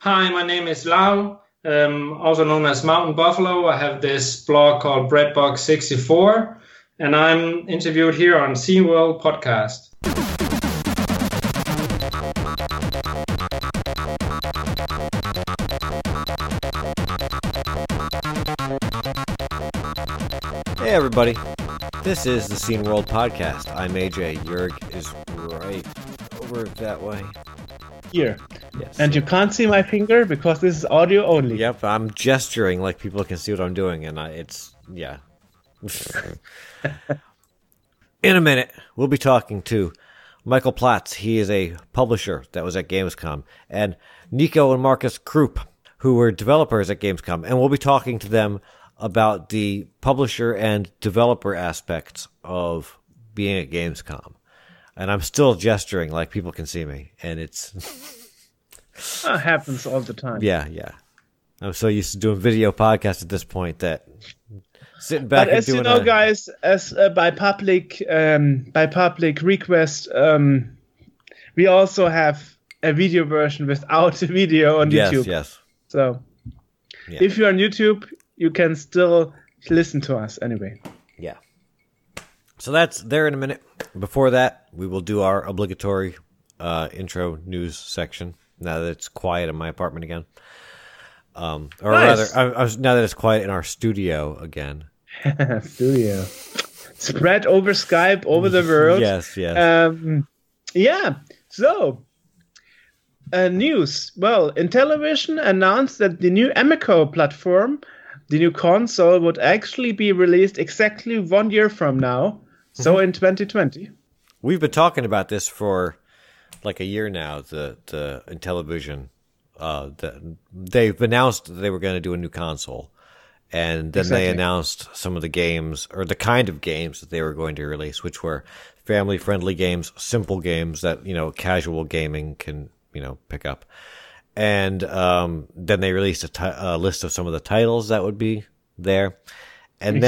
Hi, my name is Lau, also known as Mountain Buffalo. I have this blog called Breadbox64, and I'm interviewed here on SeaWorld Podcast. Hey everybody, this is the Scene World Podcast. I'm AJ. Jurg is right over that way. Here. Yes. And you can't see my finger because this is audio only. Yep, I'm gesturing like people can see what I'm doing, and yeah. In a minute, we'll be talking to Michael Platz. He is a publisher that was at Gamescom, and Nico and Marcus Krupp, who were developers at Gamescom, and we'll be talking to them about the publisher and developer aspects of being at Gamescom. And I'm still gesturing like people can see me, and it's... That happens all the time. Yeah. I'm so used to doing video podcasts at this point that sitting back and doing... But as you know, guys, as by public request, we also have a video version without a video on YouTube. Yes. So if you're on YouTube, you can still listen to us anyway. Yeah. So that's there in a minute. Before that, we will do our obligatory intro news section. Now that it's quiet in my apartment again, or nice. rather, now that it's quiet in our studio again. Studio, spread over Skype over the world. Yes. So, news. Well, Intellivision announced that the new Amico platform, the new console, would actually be released exactly 1 year from now. So in 2020. We've been talking about this for like a year now. The Intellivision, they've announced that they were going to do a new console, and then they announced some of the games or the kind of games that they were going to release, which were family-friendly games, simple games that casual gaming can pick up. And then they released a list of some of the titles that would be there, and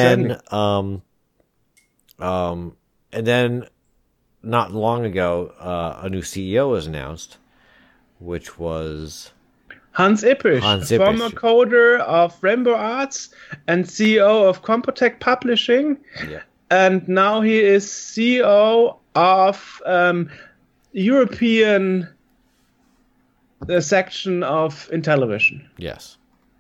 then not long ago, a new CEO was announced, which was Hans Ippisch, former coder of Rainbow Arts and CEO of Compotech Publishing, and now he is CEO of European section of Intellivision. Yes.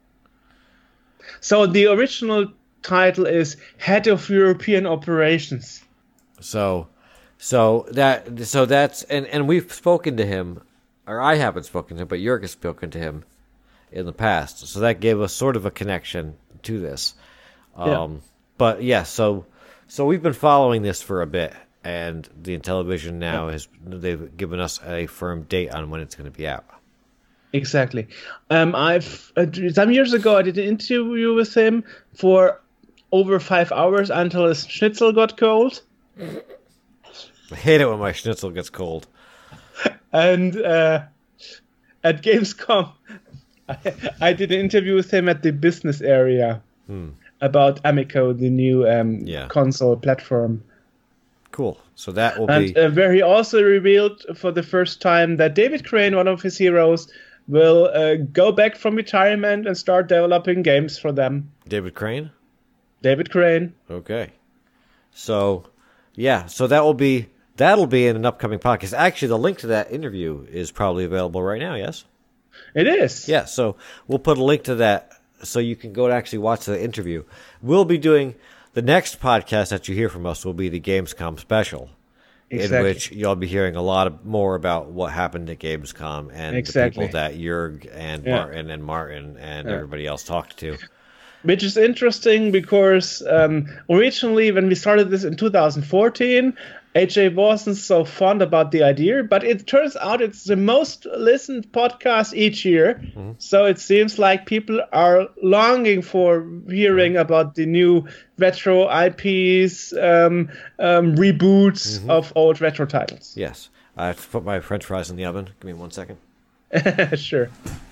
So the original title is Head of European Operations. So that's and we've spoken to him, or I haven't spoken to him, but Jurg has spoken to him in the past. So that gave us sort of a connection to this. But yeah, so we've been following this for a bit, and the Intellivision now they've given us a firm date on when it's going to be out. Exactly. I've some years ago I did an interview with him for over 5 hours until his schnitzel got cold. I hate it when my schnitzel gets cold. And at Gamescom, I did an interview with him at the business area about Amico, the new console platform. Cool. So that will be... where he also revealed for the first time that David Crane, one of his heroes, will go back from retirement and start developing games for them. David Crane? David Crane. Okay. So, that'll be in an upcoming podcast. Actually, the link to that interview is probably available right now, yes? It is. Yeah, so we'll put a link to that so you can go and actually watch the interview. We'll be doing the next podcast that you hear from us will be the Gamescom special, in which you'll be hearing a lot more about what happened at Gamescom and the people that Jurg and Martin and everybody else talked to. Which is interesting because originally when we started this in 2014, AJ wasn't so fond about the idea, but it turns out it's the most listened podcast each year. Mm-hmm. So it seems like people are longing for hearing about the new retro IPs, reboots of old retro titles. Yes. I have to put my French fries in the oven. Give me 1 second. Sure.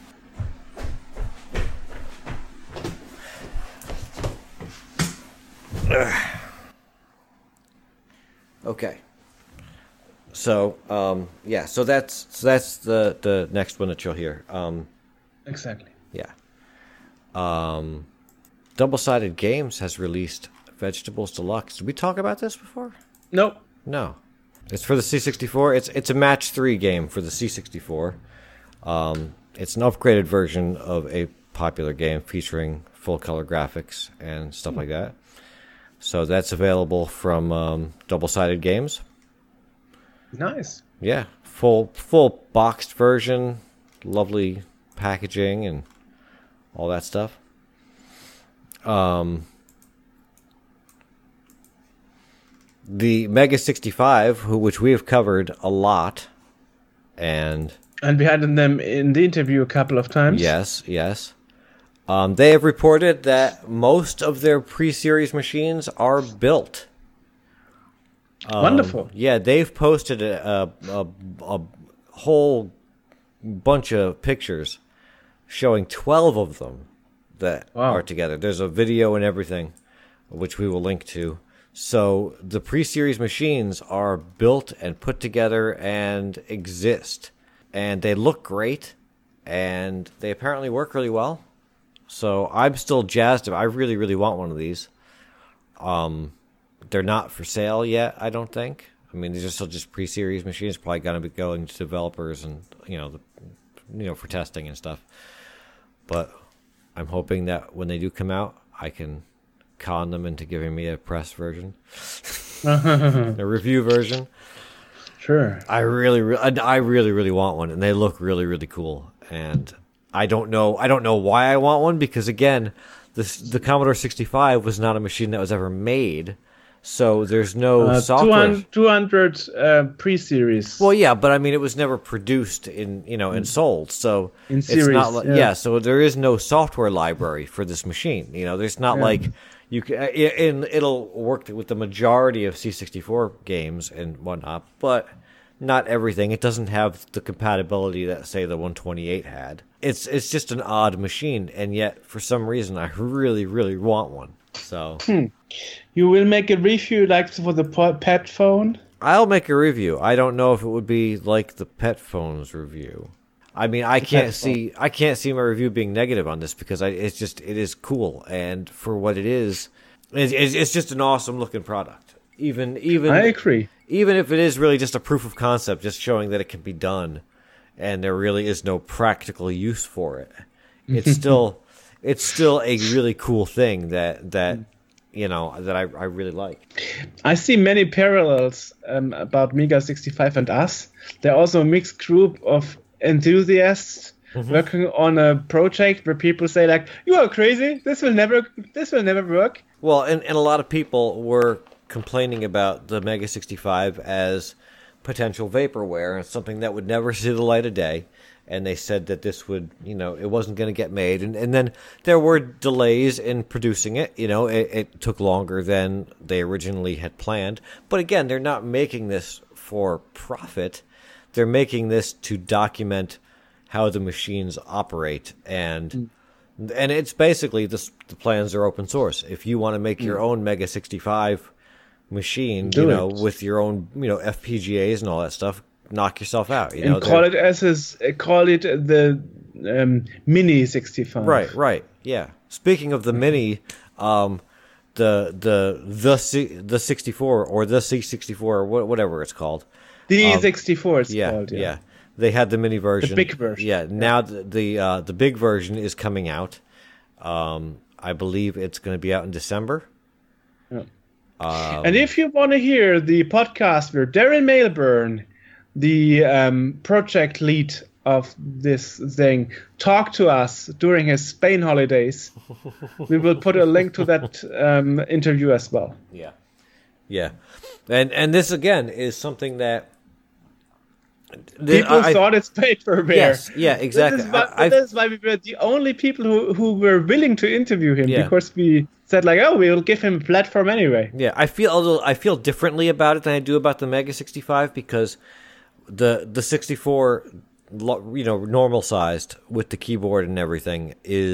Okay. So, so that's the next one that you'll hear. Exactly. Yeah. Double-Sided Games has released Vegetables Deluxe. Did we talk about this before? Nope. No. It's for the C64. It's a match 3 game for the C64. It's an upgraded version of a popular game featuring full-color graphics and stuff like that. So that's available from Double-Sided Games. Nice. Yeah, full boxed version, lovely packaging and all that stuff. The Mega 65, which we have covered a lot, and we had them in the interview a couple of times. Yes. They have reported that most of their pre-series machines are built. Wonderful. Yeah, they've posted a whole bunch of pictures showing 12 of them that are together. There's a video and everything, which we will link to. So the pre-series machines are built and put together and exist. And they look great, and they apparently work really well. So I'm still jazzed. I really, really want one of these. They're not for sale yet, I don't think. I mean, these are still just pre-series machines. Probably going to be going to developers and for testing and stuff. But I'm hoping that when they do come out, I can con them into giving me a press version, a review version. Sure. I really, really want one, and they look really, really cool. And I don't know why I want one, because again, the Commodore 65 was not a machine that was ever made. So there's no software. 200 pre-series. Well, yeah, but I mean, it was never produced and sold. So in series, it's not like, so there is no software library for this machine. There's not like you can, and it'll work with the majority of C64 games and whatnot, but not everything. It doesn't have the compatibility that, say, the 128 had. It's just an odd machine, and yet for some reason I really, really want one. So. You will make a review like for the pet phone? I'll make a review. I don't know if it would be like the pet phone's review. I mean, I can't see my review being negative on this, because it is cool, and for what it is, it's just an awesome looking product. Even I agree. Even if it is really just a proof of concept, just showing that it can be done, and there really is no practical use for it, it's still a really cool thing that I really like. I see many parallels about Mega 65 and us. They're also a mixed group of enthusiasts working on a project where people say, like, you are crazy, this will never work. Well, and a lot of people were complaining about the Mega 65 as potential vaporware and something that would never see the light of day. And they said that this would, it wasn't going to get made. And then there were delays in producing it. It took longer than they originally had planned. But again, they're not making this for profit. They're making this to document how the machines operate. And it's basically, the plans are open source. If you want to make your own Mega 65 machine, with your own, FPGAs and all that stuff, knock yourself out. And call it the Mini 65. Right. Yeah. Speaking of the Mini, the 64 or the C64 or whatever it's called. The 64 it's called. Yeah. They had the mini version. The big version. Yeah. Now the big version is coming out. I believe it's going to be out in December. Yeah. And if you want to hear the podcast where Darren Mailburn, the project lead of this thing, talk to us during his Spain holidays, we will put a link to that interview as well. Yeah. And this again is something that people thought it's vaporware. Yes, yeah, exactly. This is why we were the only people who were willing to interview him, because we said, like, we'll give him a platform anyway. Yeah, I feel differently about it than I do about the Mega 65, because the 64, normal sized with the keyboard and everything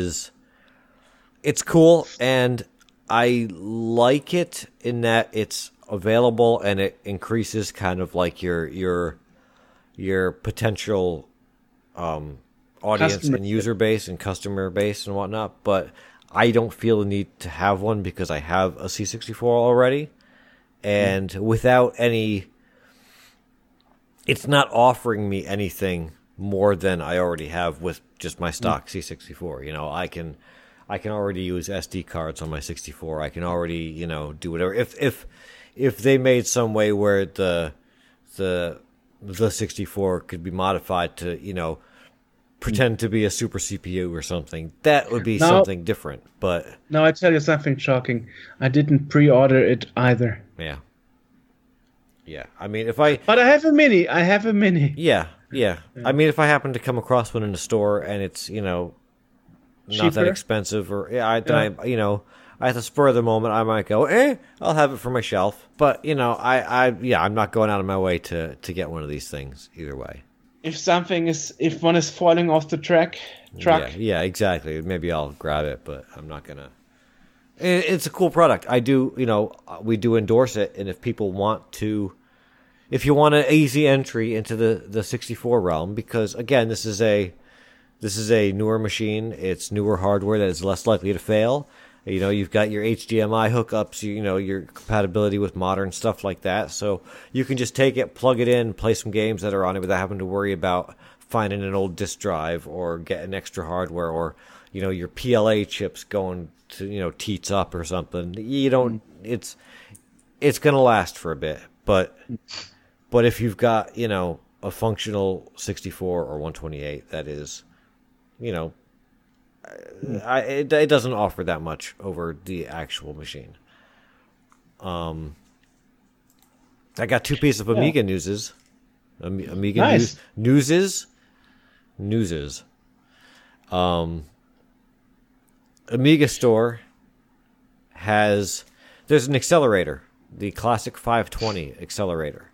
it's cool, and I like it in that it's available and it increases kind of like your potential audience and user base and customer base and whatnot, but I don't feel the need to have one because I have a C64 already, and without any, it's not offering me anything more than I already have with just my stock C64. You know, I can already use SD cards on my 64. I can already, you know, do whatever. If they made some way where the 64 could be modified to, you know, pretend to be a super CPU or something, that would be something different. But now I tell you something shocking. I didn't pre-order it either. Yeah. I mean, but I have a mini. Yeah. I mean, if I happen to come across one in the store and it's, you know, not cheaper, that expensive, or I you know, at the spur of the moment, I might go, I'll have it for my shelf. But you know, I'm not going out of my way to get one of these things either way. If one is falling off the truck. Yeah, exactly. Maybe I'll grab it, but I'm not gonna. It's a cool product. I do, you know, we do endorse it, and if people want to, if you want an easy entry into the 64 realm, because again, this is a newer machine. It's newer hardware that is less likely to fail. You know, you've got your HDMI hookups, you know, your compatibility with modern stuff like that. So you can just take it, plug it in, play some games that are on it without having to worry about finding an old disk drive or getting extra hardware, or, you know, your PLA chips going to, you know, teats up or something. You don't, it's going to last for a bit. But if you've got, you know, a functional 64 or 128 that is, you know, it doesn't offer that much over the actual machine. I got two pieces of Amiga newses. Amiga nice. newses. Amiga Store there's an accelerator, the Classic 520 accelerator.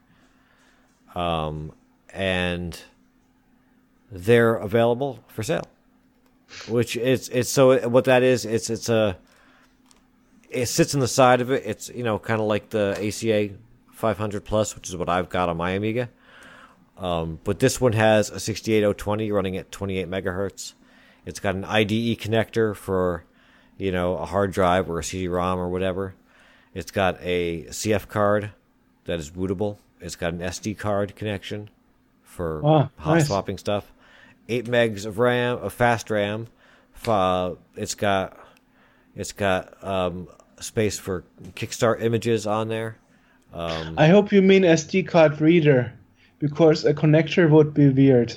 And they're available for sale. Which it's so what that is, it sits in the side of it. It's, you know, kind of like the ACA 500 Plus, which is what I've got on my Amiga. But this one has a 68020 running at 28 megahertz. It's got an IDE connector for, you know, a hard drive or a CD-ROM or whatever. It's got a CF card that is bootable. It's got an SD card connection for hot swapping stuff. 8 megs of RAM, of fast RAM. It's got space for Kickstart images on there. I hope you mean SD card reader, because a connector would be weird.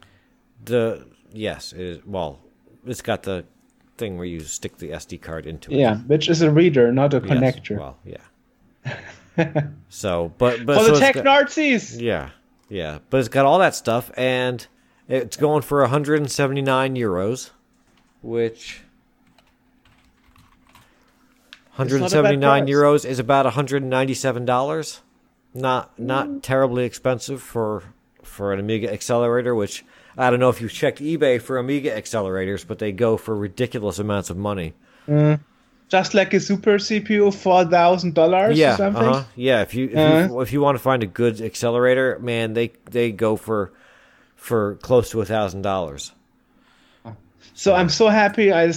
It's got the thing where you stick the SD card into it. Yeah, which is a reader, not a connector. Well, yeah. So, but for the tech Nazis. Yeah, but it's got all that stuff, and it's going for 179 euros, which 179 euros is about $197. Not terribly expensive for an Amiga accelerator, which I don't know if you've checked eBay for Amiga accelerators, but they go for ridiculous amounts of money. Just like a super CPU, $4,000 or something? Yeah, if you want to find a good accelerator, man, they go for close to $1,000. So I'm so happy I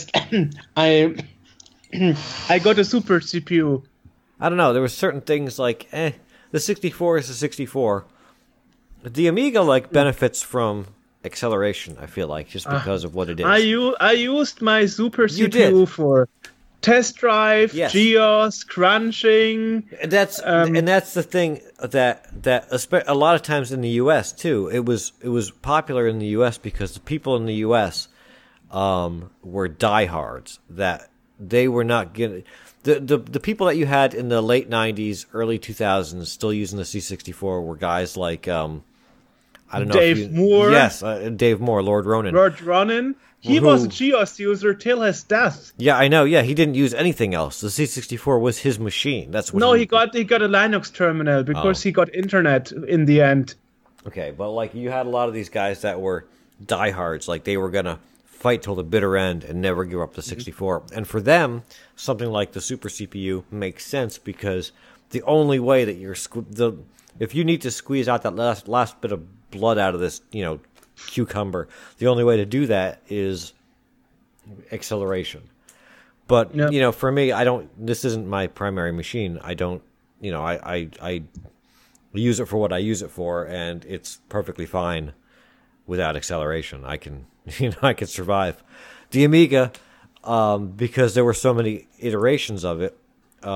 got a super CPU. I don't know. There were certain things like, the 64 is the 64. The Amiga benefits from acceleration, I feel like, just because of what it is. I used my super CPU for test drive, GEOS, crunching. And that's the thing that a lot of times in the U.S. too. It was popular in the U.S. because the people in the U.S. Were diehards, that they were not getting the people that you had in the late 90s, early 2000s still using the C64 were guys like I don't know, Dave Moore. Yes, Dave Moore, Lord Ronan. He was a GEOS user till his death. Yeah, I know. Yeah, he didn't use anything else. The C64 was his machine. That's what. He got a Linux terminal because he got internet in the end. Okay, but you had a lot of these guys that were diehards, like they were gonna fight till the bitter end and never give up the 64. And for them, something like the Super CPU makes sense, because the only way that if you need to squeeze out that last bit of blood out of this, cucumber. The only way to do that is acceleration. But, Yep. you know, for me, this isn't my primary machine. I don't, you know, I use it for what I use it for, and it's perfectly fine without acceleration. I can, you know, I can survive. The Amiga, because there were so many iterations of it,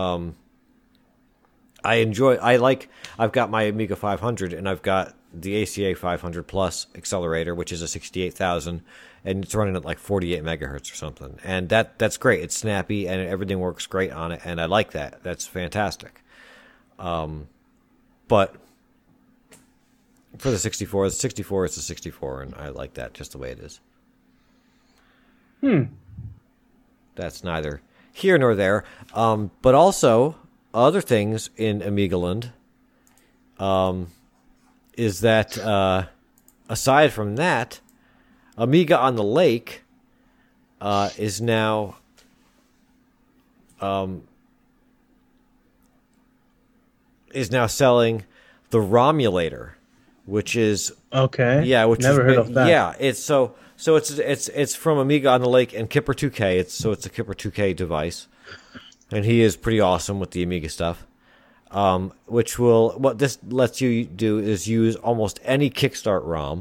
I've got my Amiga 500, and I've got the ACA 500 Plus accelerator, which is a 68,000, and it's running at like 48 megahertz or something. And that's great. It's snappy, and everything works great on it, and I like that. That's fantastic. But for the 64 is the 64, and I like that just the way it is. That's neither here nor there. But also, other things in Amigaland is that, aside from that, Amiga on the Lake is now selling the Romulator, which is which never heard of that. Yeah, it's it's from Amiga on the Lake and Kipper 2K. It's a Kipper 2K device, and he is pretty awesome with the Amiga stuff. What this lets you do is use almost any Kickstart ROM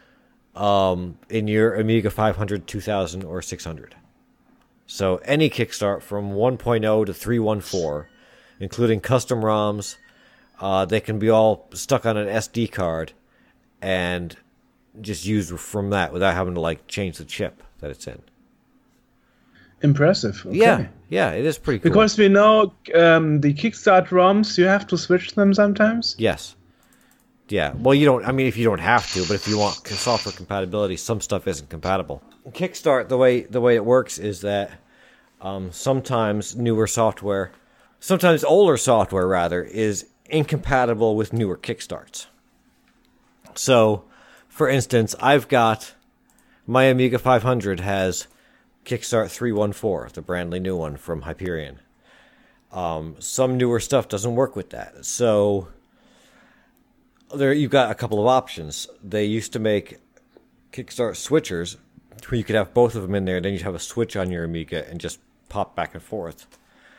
in your Amiga 500, 2000, or 600. So any Kickstart from 1.0 to 3.14, including custom ROMs, they can be all stuck on an SD card and just used from that without having to like change the chip that it's in. Impressive. Okay. Yeah, it is pretty cool. Because we know the Kickstart ROMs, you have to switch them sometimes. Yes. Yeah. Well, you don't. I mean, if you don't have to, but if you want software compatibility, some stuff isn't compatible. Kickstart, the way it works is that sometimes older software rather, is incompatible with newer Kickstarts. So, for instance, I've got my Amiga 500 has Kickstart 3.14, the brandly new one from Hyperion. Some newer stuff doesn't work with that. So there you've got a couple of options. They used to make Kickstart switchers where you could have both of them in there, and then you'd have a switch on your Amiga and just pop back and forth.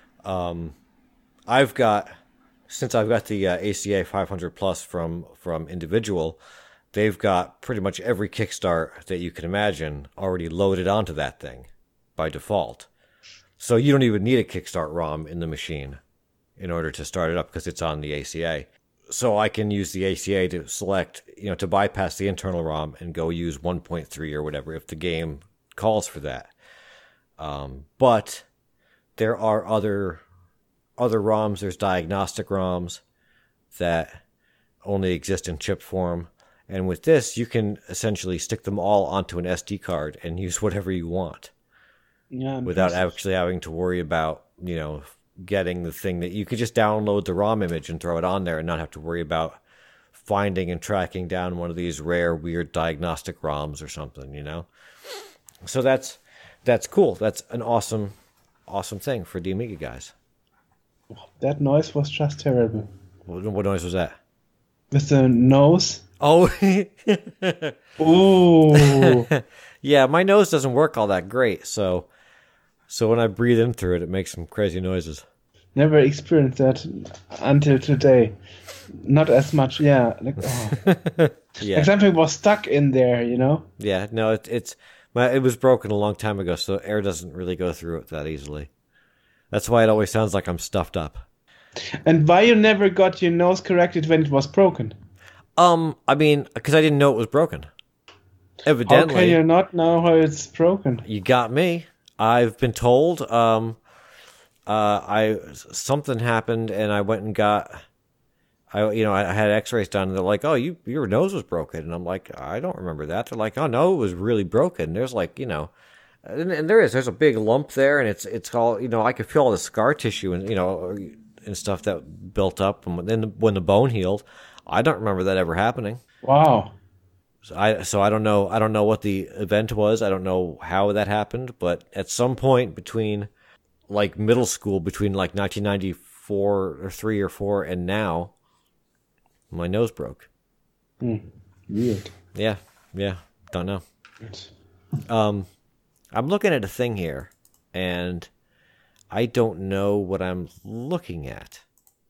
I've got the ACA 500 Plus from Individual, they've got pretty much every Kickstart that you can imagine already loaded onto that thing by default. So you don't even need a Kickstart ROM in the machine in order to start it up because it's on the ACA. So I can use the ACA to select, to bypass the internal ROM and go use 1.3 or whatever if the game calls for that. But there are other ROMs. There's diagnostic ROMs that only exist in chip form. And with this, you can essentially stick them all onto an SD card and use whatever you want. Yeah, without actually having to worry about, getting the thing that you could just download the ROM image and throw it on there and not have to worry about finding and tracking down one of these rare, weird diagnostic ROMs or something, So that's cool. That's an awesome thing for the Amiga guys. That noise was just terrible. What noise was that? With the nose. Oh. Ooh. Yeah, my nose doesn't work all that great, so when I breathe in through it, it makes some crazy noises. Never experienced that until today. Not as much, yeah. Like something was stuck in there, Yeah, no, it was broken a long time ago, so air doesn't really go through it that easily. That's why it always sounds like I'm stuffed up. And why you never got your nose corrected when it was broken? Because I didn't know it was broken. Evidently. How can you not know how it's broken? You got me. I've been told. Something happened, and I went and got. I had X-rays done. And they're like, "Oh, your nose was broken," and I'm like, "I don't remember that." They're like, "Oh no, it was really broken." There's like, and there's a big lump there, and it's all, I could feel all the scar tissue and and stuff that built up, and then when the bone healed, I don't remember that ever happening. Wow. So I don't know. I don't know what the event was. I don't know how that happened. But at some point between, like middle school, between like 1994 or 3 or 4 and now, my nose broke. Weird. Yeah. Yeah, don't know. I'm looking at a thing here, and I don't know what I'm looking at.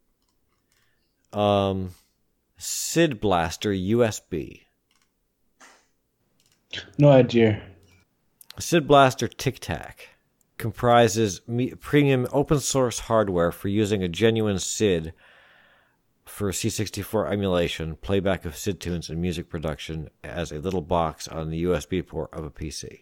SID Blaster USB. No idea. SID Blaster Tic Tac comprises premium open source hardware for using a genuine SID for C64 emulation, playback of SID tunes, and music production as a little box on the USB port of a PC.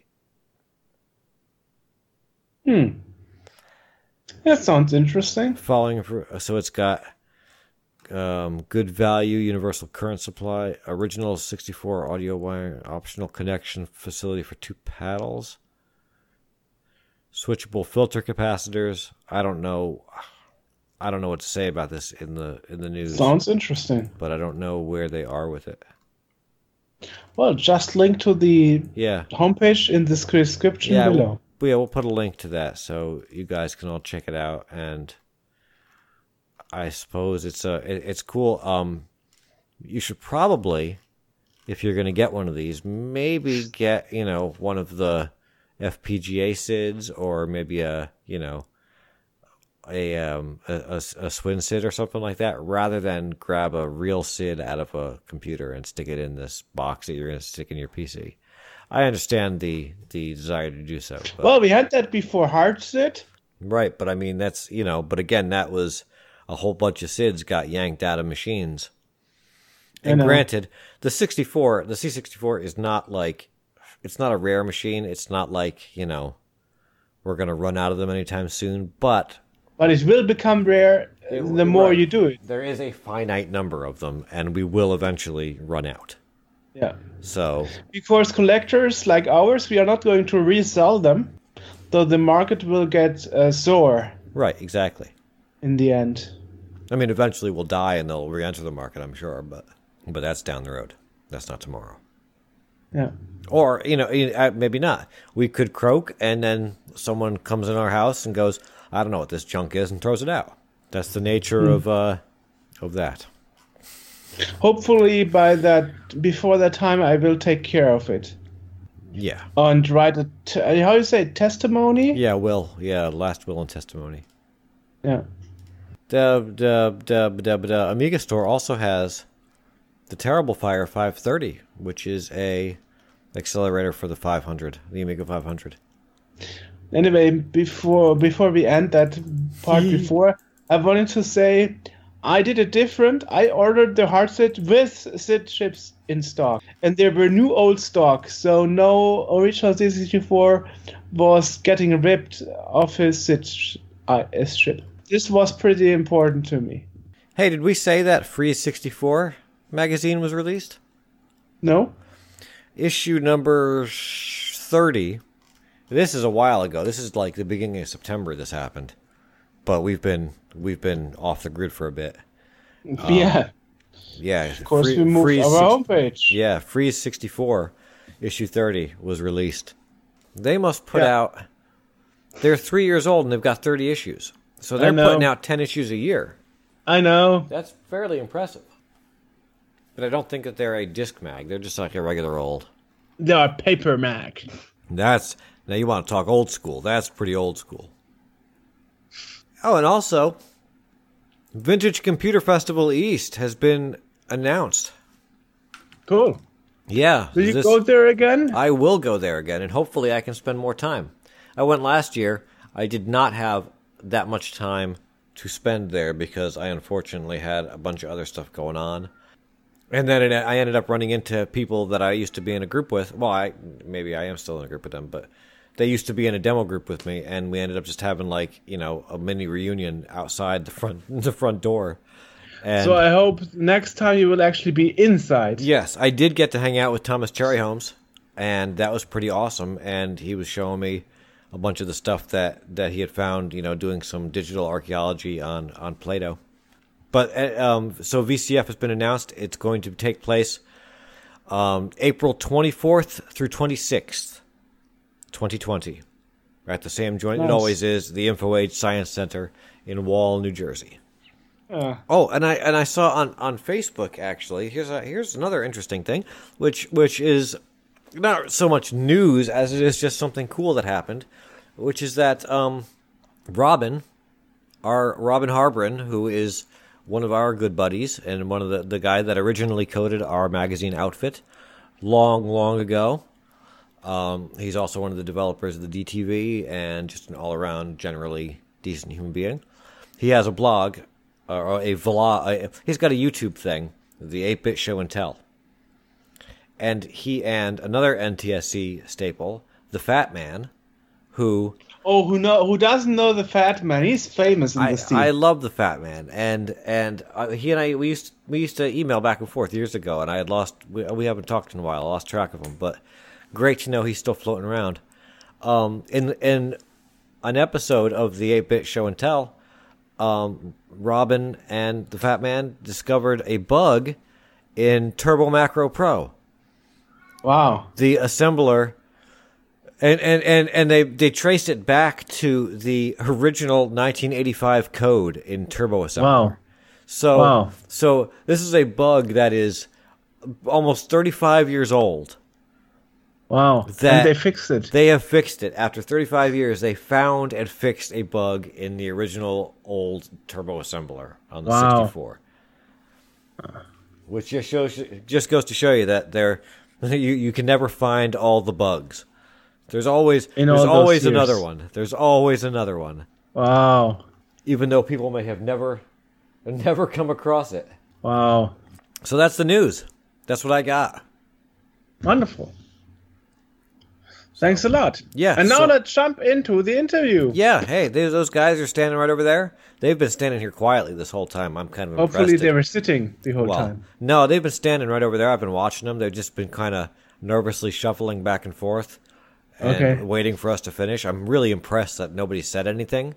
That sounds interesting. So it's got good value, universal current supply, original 64 audio wire, optional connection facility for 2 paddles, switchable filter capacitors. I don't know what to say about this in the news. Sounds interesting. But I don't know where they are with it. Well, just link to the homepage in the description below. We'll put a link to that so you guys can all check it out. And I suppose it's cool. You should probably, if you're going to get one of these, maybe get one of the FPGA SIDs, or maybe a Swin SID or something like that, rather than grab a real SID out of a computer and stick it in this box that you're going to stick in your PC. I understand the desire to do so. But, well, we had that before hard SID. Right, but I mean, that's, but again, that was a whole bunch of SIDs going out of machines. And granted, the C64 is not like, it's not a rare machine. It's not like, we're going to run out of them anytime soon, but it will become rare the more you do it. There is a finite number of them, and we will eventually run out. Yeah. So, because collectors like ours, we are not going to resell them, though the market will get sore. Right, exactly. In the end. I mean, eventually we'll die and they'll re-enter the market, I'm sure, but that's down the road. That's not tomorrow. Yeah. Or, maybe not. We could croak, and then someone comes in our house and goes, I don't know what this junk is, and throws it out. That's the nature of that. Hopefully before that time, I will take care of it. Yeah. And write how do you say, testimony? Yeah, last will and testimony. Yeah. The Amiga Store also has the Terrible Fire 530, which is a accelerator for the 500, the Amiga 500. Anyway, before we end that part I wanted to say I did it different. I ordered the hard SID with SID chips in stock, and there were new old stock, so no original C64 was getting ripped off his SID chip. This was pretty important to me. Hey, did we say that Free 64 magazine was released? No. Issue number 30. This is a while ago. This is like the beginning of September this happened. But we've been off the grid for a bit. Yeah. Yeah. Of course, we moved our homepage. Yeah, Freeze 64, issue 30 was released. They must put out. They're 3 years old and they've got 30 issues. So they're putting out 10 issues a year. I know. That's fairly impressive. But I don't think that they're a disc mag. They're just like a regular old. They are paper mag. Now you want to talk old school. That's pretty old school. Oh, and also, Vintage Computer Festival East has been announced. Cool. Yeah. Will you go there again? I will go there again, and hopefully I can spend more time. I went last year. I did not have that much time to spend there because I unfortunately had a bunch of other stuff going on. And then I ended up running into people that I used to be in a group with. Well, maybe I am still in a group with them, but they used to be in a demo group with me, and we ended up just having a mini reunion outside the front door. And so I hope next time you will actually be inside. Yes, I did get to hang out with Thomas Cherryholmes, and that was pretty awesome. And he was showing me a bunch of the stuff that he had found, doing some digital archaeology on Play-Doh. But so VCF has been announced. It's going to take place April 24th through 26th, 2020, at the same joint. Nice. It always is, the InfoAge Science Center in Wall, New Jersey. Oh, and I saw on Facebook actually. Here's another interesting thing, which is not so much news as it is just something cool that happened, which is that Robin Harbron, who is one of our good buddies and one of the guy that originally coded our magazine outfit long ago. He's also one of the developers of the DTV and just an all-around generally decent human being. He has a blog, or a vlog. He's got a YouTube thing, the 8-Bit Show and Tell. And he and another NTSC staple, the Fat Man, who doesn't know the Fat Man? He's famous in the scene. I love the Fat Man, and he and I we used to email back and forth years ago, and I had lost. We haven't talked in a while. I lost track of him, but great to know he's still floating around. In an episode of the 8-Bit Show and Tell, Robin and the Fat Man discovered a bug in Turbo Macro Pro. Wow. The assembler, and they traced it back to the original 1985 code in Turbo Assembler. Wow. So this is a bug that is almost 35 years old. Wow. And they fixed it. They have fixed it. After 35 years, they found and fixed a bug in the original old Turbo Assembler on the 64. Which just goes to show you that you can never find all the bugs. There's always another one. There's always another one. Wow. Even though people may have never come across it. Wow. So that's the news. That's what I got. Wonderful. Thanks a lot. Yeah. And now let's jump into the interview. Yeah. Hey, those guys are standing right over there. They've been standing here quietly this whole time. I'm kind of impressed. Hopefully they were sitting the whole time. No, they've been standing right over there. I've been watching them. They've just been kind of nervously shuffling back and forth and waiting for us to finish. I'm really impressed that nobody said anything.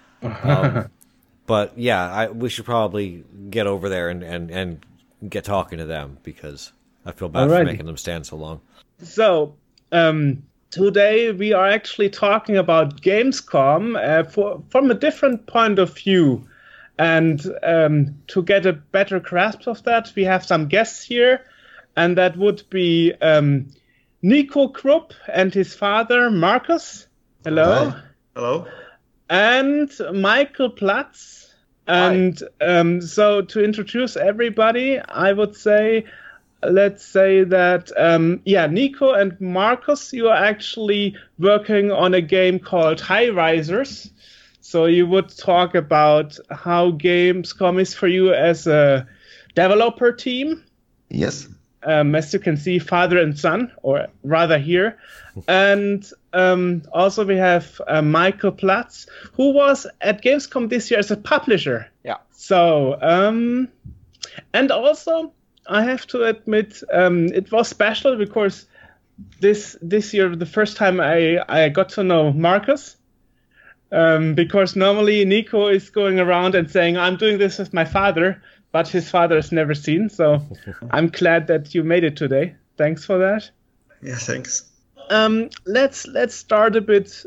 But yeah, we should probably get over there and get talking to them because I feel bad for making them stand so long. So, today we are actually talking about Gamescom from a different point of view. And to get a better grasp of that, we have some guests here. And that would be Nico Krupp and his father, Marcus. Hello. Hi. Hello. And Michael Platz. And so to introduce everybody, I would say, let's say that, Nico and Marcus, you are actually working on a game called High Risers. So you would talk about how Gamescom is for you as a developer team. Yes. As you can see, father and son, or rather here. And also we have Michael Platz, who was at Gamescom this year as a publisher. Yeah. So, and also, I have to admit, it was special because this year, the first time I got to know Marcus, because normally Nico is going around and saying, I'm doing this with my father, but his father is never seen. So I'm glad that you made it today. Thanks for that. Yeah, thanks. Let's start a bit.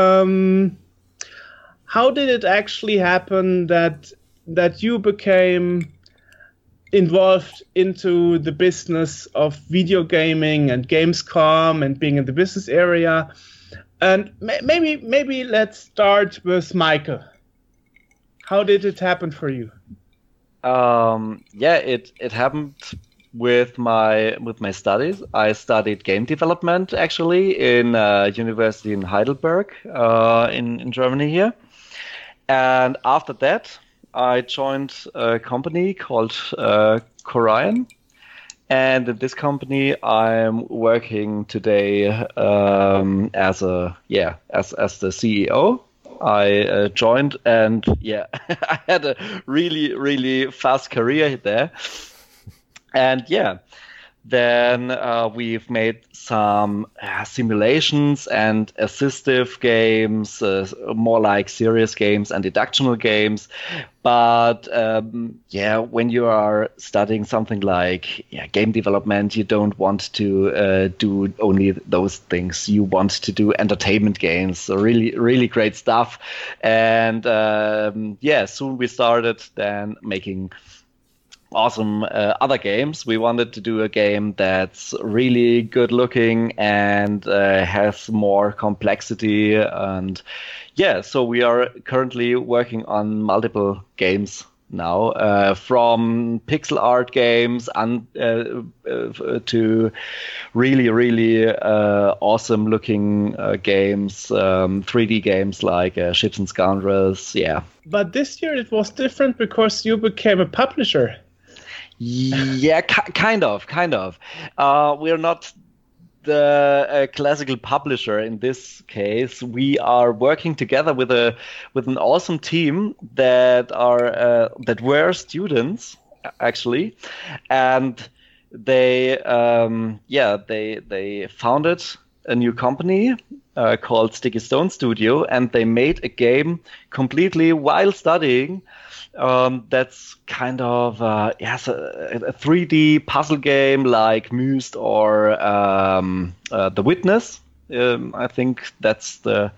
How did it actually happen that you became involved into the business of video gaming and Gamescom and being in the business area? And maybe let's start with Michael. How did it happen for you? It happened with my studies. I studied game development actually in university in Heidelberg in Germany here. And after that, I joined a company called Corian. And in this company, I'm working today as the CEO. I joined and I had a really, really fast career there. And Then we've made some simulations and assistive games, more like serious games and deductional games. But when you are studying something like game development, you don't want to do only those things. You want to do entertainment games, so really, really great stuff. And soon we started then making awesome other games. We wanted to do a game that's really good looking and has more complexity. And so we are currently working on multiple games now, from pixel art games to really, really awesome looking games, 3D games like Ships and Scoundrels. Yeah. But this year it was different because you became a publisher. Yeah, kind of. We're not the classical publisher in this case. We are working together with an awesome team that were students actually, and they founded a new company called Sticky Stone Studio, and they made a game completely while studying. That's kind of a 3D puzzle game like Myst or The Witness. I think that's the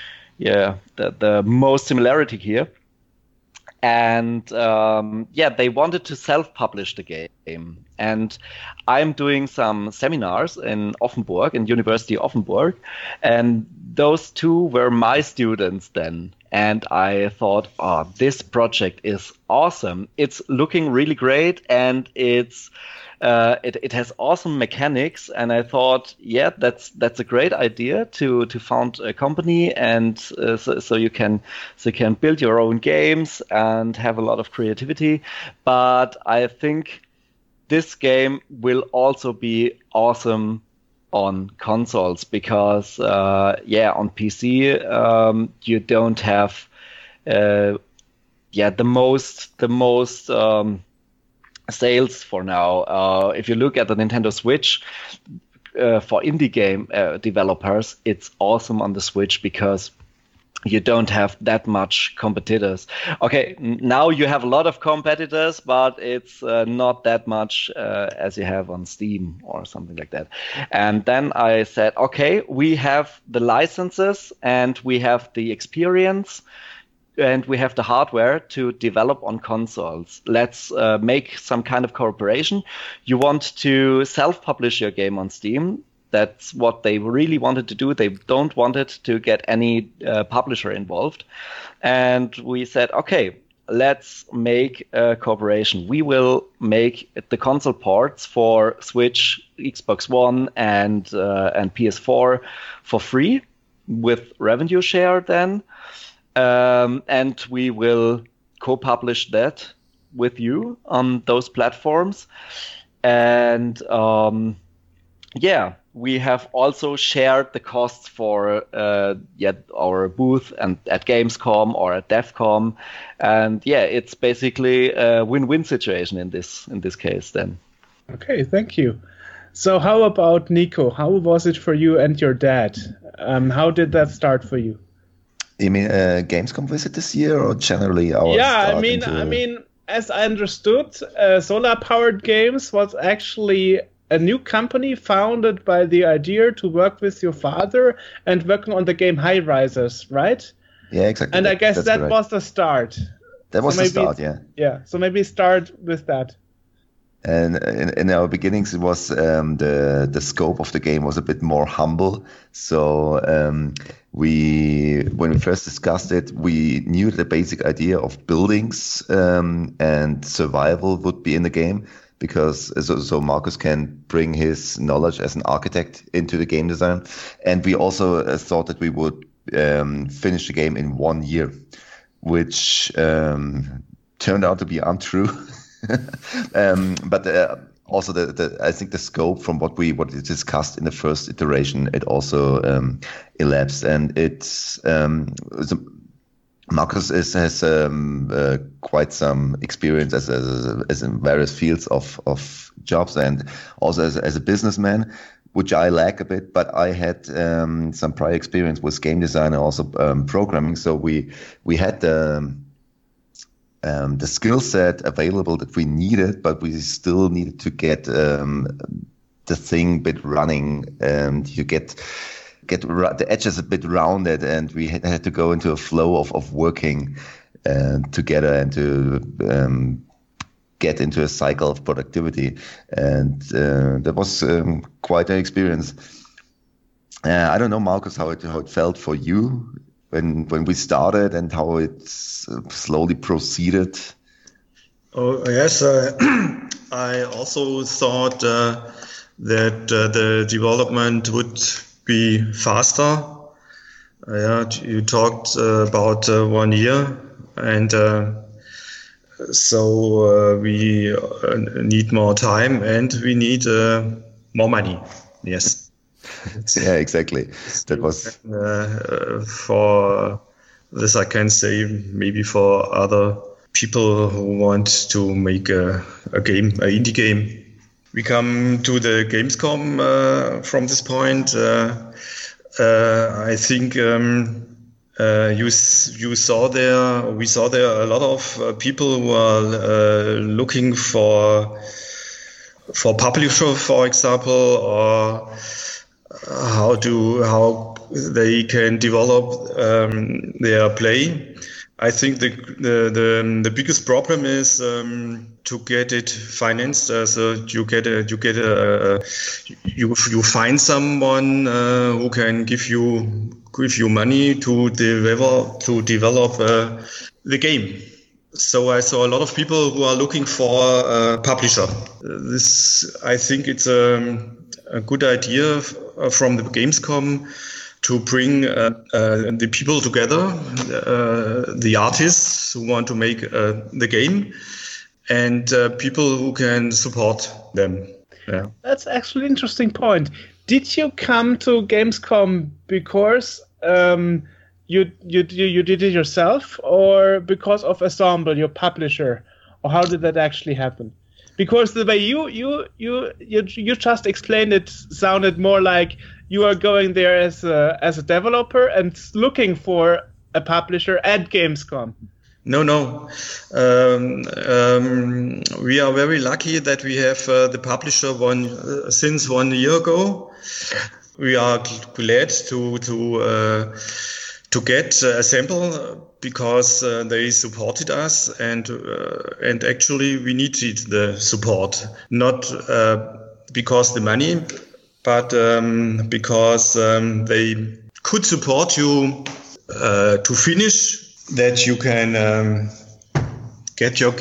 most similarity here. And they wanted to self-publish the game. And I'm doing some seminars in Offenburg, in University of Offenburg, and those two were my students then. And I thought, this project is awesome. It's looking really great, and it has awesome mechanics. And I thought, that's a great idea to found a company, and so you can build your own games and have a lot of creativity. But I think this game will also be awesome on consoles because on PC you don't have the most sales for now. If you look at the Nintendo Switch, for indie game developers, it's awesome on the Switch because you don't have that much competitors. Okay, now you have a lot of competitors, but it's not that much as you have on Steam or something like that. And then I said, okay, we have the licenses and we have the experience and we have the hardware to develop on consoles. Let's make some kind of cooperation. You want to self-publish your game on Steam. That's what they really wanted to do. They don't want it to get any publisher involved. And we said, okay, let's make a cooperation. We will make the console ports for Switch, Xbox One, and PS4 for free with revenue share then. And we will co-publish that with you on those platforms. And we have also shared the costs for our booth and at Gamescom or at DevCom, and it's basically a win-win situation in this case. Then. Okay, thank you. So, how about Nico? How was it for you and your dad? How did that start for you? You mean a Gamescom visit this year, or generally our? Yeah, I mean, as I understood, Solar Powered Games was actually a new company founded by the idea to work with your father and working on the game High Risers, right? Yeah, exactly. And I guess that was the start. That was the start, yeah. Yeah, so maybe start with that. And in our beginnings, it was the scope of the game was a bit more humble. So when we first discussed it, we knew the basic idea of buildings and survival would be in the game. Because so Markus can bring his knowledge as an architect into the game design, and we also thought that we would finish the game in 1 year, which turned out to be untrue. But also I think the scope from what we discussed in the first iteration, it also elapsed, and it's Marcus has quite some experience as in various fields of jobs, and also as a businessman, which I lack a bit. But I had some prior experience with game design and also programming, so we had the skill set available that we needed, but we still needed to get the thing bit running, and you get the edges a bit rounded, and we had to go into a flow of working together and to get into a cycle of productivity. And that was quite an experience. I don't know, Marcus, how it felt for you when we started and how it slowly proceeded. Oh yes, I also thought that the development would be faster. You talked about 1 year, and so we need more time and we need more money. Yes. Yeah, exactly. That was for this. I can say maybe for other people who want to make a game, an indie game. We come to the Gamescom from this point. I think we saw there a lot of people who are looking for publisher, for example, or how they can develop their play. I think the biggest problem is to get it financed. So you find someone who can give you money to develop the game. So I saw a lot of people who are looking for a publisher. I think it's a good idea from the Gamescom to bring the people together, the artists who want to make the game, and people who can support them. Yeah. That's actually an interesting point. Did you come to Gamescom because you did it yourself, or because of Ensemble, your publisher, or how did that actually happen? Because the way you just explained it sounded more like you are going there as a developer and looking for a publisher at Gamescom. No. We are very lucky that we have the publisher since 1 year ago. We are glad to get Ensemble because they supported us, and actually we needed the support, not because the money, but because they could support you to finish, that you can get your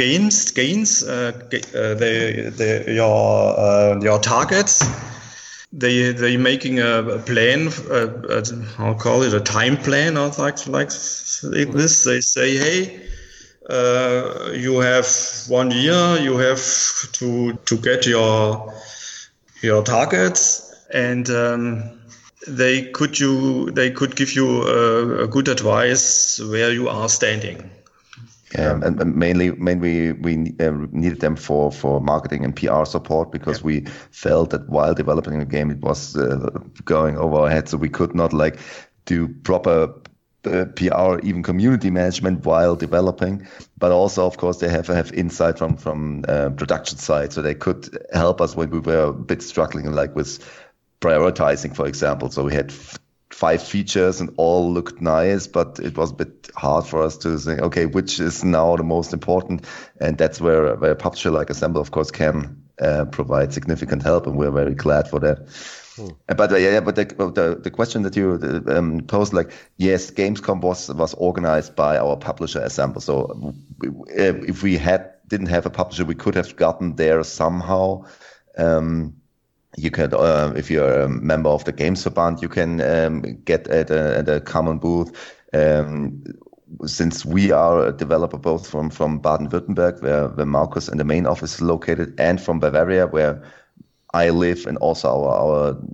your targets. They making a plan, how call it, a time plan or like this. They say, hey, you have 1 year, you have to get your targets, and they could give you a good advice where you are standing. And mainly we needed them for marketing and PR support, because we felt that while developing the game, it was going over our heads, so we could not do proper PR, even community management while developing. But also, of course, they have insight from production side, so they could help us when we were a bit struggling, with prioritizing, for example. So we had 5 features and all looked nice, but it was a bit hard for us to say, okay, which is now the most important? And that's where a publisher like Ensemble, of course, can provide significant help, and we're very glad for that. But the question that you posed, yes, Gamescom was organized by our publisher Ensemble. So if we didn't have a publisher, we could have gotten there somehow. You could, if you're a member of the Gamesverband, you can get at a common booth. Since we are a developer both from Baden-Württemberg, where Marcus and the main office is located, and from Bavaria, where I live, and also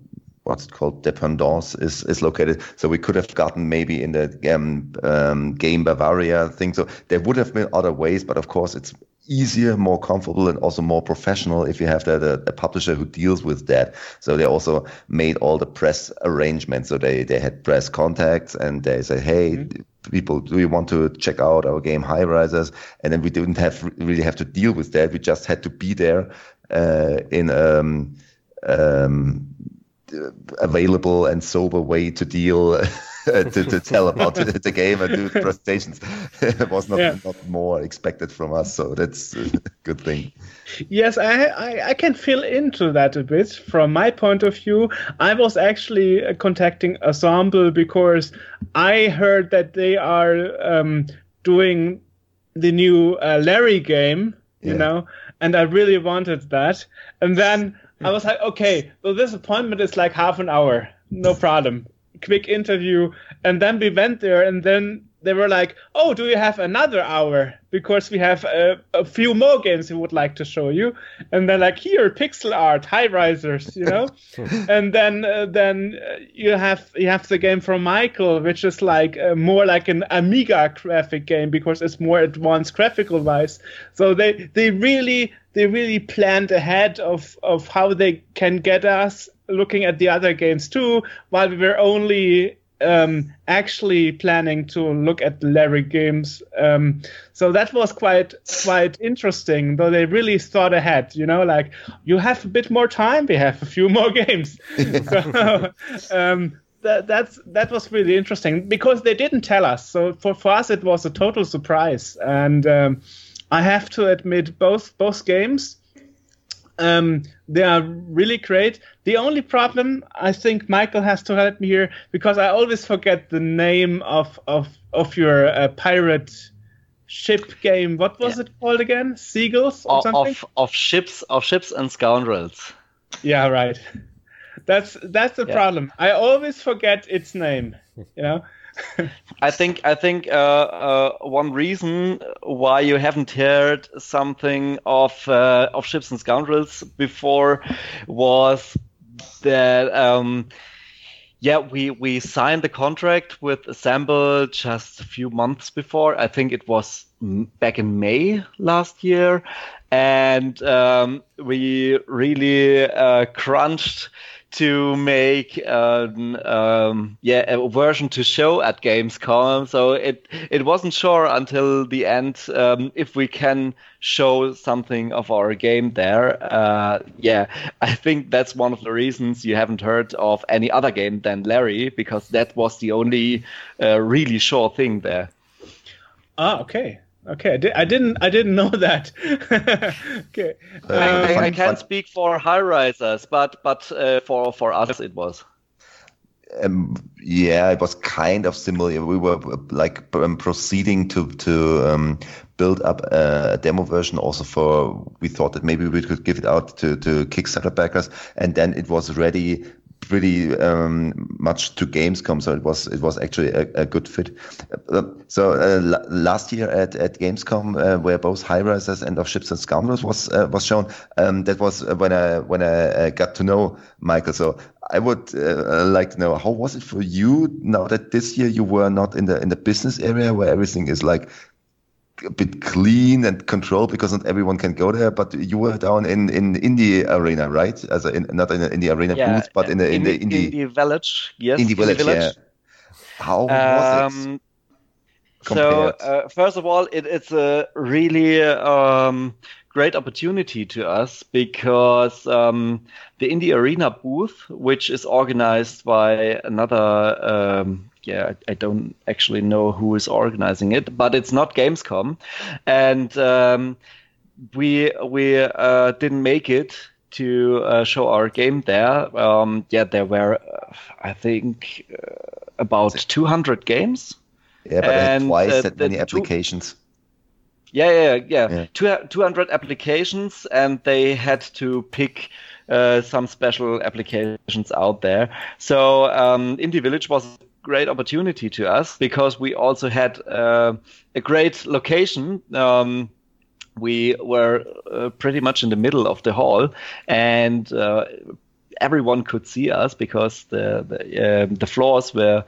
what's it called, Dependance is located. So we could have gotten maybe in the Game Bavaria thing. So there would have been other ways, but of course it's easier, more comfortable, and also more professional if you have a publisher who deals with that. So they also made all the press arrangements. So they had press contacts, and they say, hey, people, do you want to check out our game High Risers? And then we didn't really have to deal with that. We just had to be there in available and sober way to deal to tell about the game and do the presentations. It was not more expected from us, so that's a good thing. Yes, I can fill into that a bit. From my point of view, I was actually contacting Ensemble because I heard that they are doing the new Larry game, you know, and I really wanted that. And then I was like, okay, so this appointment is like half an hour, no problem. Quick interview. And then we went there, and then they were like, oh, do you have another hour? Because we have a few more games we would like to show you. And then like, here, pixel art, High Risers, you know? And then you have the game from Michael, which is like more like an Amiga graphic game because it's more advanced graphical wise. So they really planned ahead of how they can get us looking at the other games too, while we were only actually planning to look at the Larry games. So that was quite interesting, though they really thought ahead, you know, like, you have a bit more time, we have a few more games. So that was really interesting because they didn't tell us. So for us, it was a total surprise. And I have to admit, both games, they are really great. The only problem, I think Michael has to help me here, because I always forget the name of your pirate ship game. What was it called again? Seagulls or something? Of ships and scoundrels. Yeah, right. That's the problem. I always forget its name. You know. I think one reason why you haven't heard something of Ships and Scoundrels before was that we signed the contract with Assemble just a few months before. I think it was back in May last year, and we really crunched to make a version to show at Gamescom. So it wasn't sure until the end if we can show something of our game there. I think that's one of the reasons you haven't heard of any other game than Larry, because that was the only really sure thing there. Okay. I didn't know that. Okay. I can't speak for High Risers, but for us it was. It was kind of similar. We were like proceeding to build up a demo version also we thought that maybe we could give it out to Kickstarter backers, and then it was ready pretty much to Gamescom, so it was actually a good fit. Last year at Gamescom, where both High Risers and Of Ships and Scoundrels was shown, that was when I got to know Michael. So I would like to know, how was it for you now that this year you were not in the business area where everything is like a bit clean and controlled, because not everyone can go there, but you were down in Indie Arena, right? Not in the arena booth, but in the Indie Village. Yes, Indie Village. Yeah. How was it? So first of all, it's a really great opportunity to us, because the Indie Arena booth, which is organized by another I don't actually know who is organizing it, but it's not Gamescom, and we didn't make it to show our game there. There were I think about 200 games. Yeah, but and twice that many applications. 200 applications, and they had to pick some special applications out there. So Indie Village was a great opportunity to us, because we also had a great location. We were pretty much in the middle of the hall, and everyone could see us because the floors were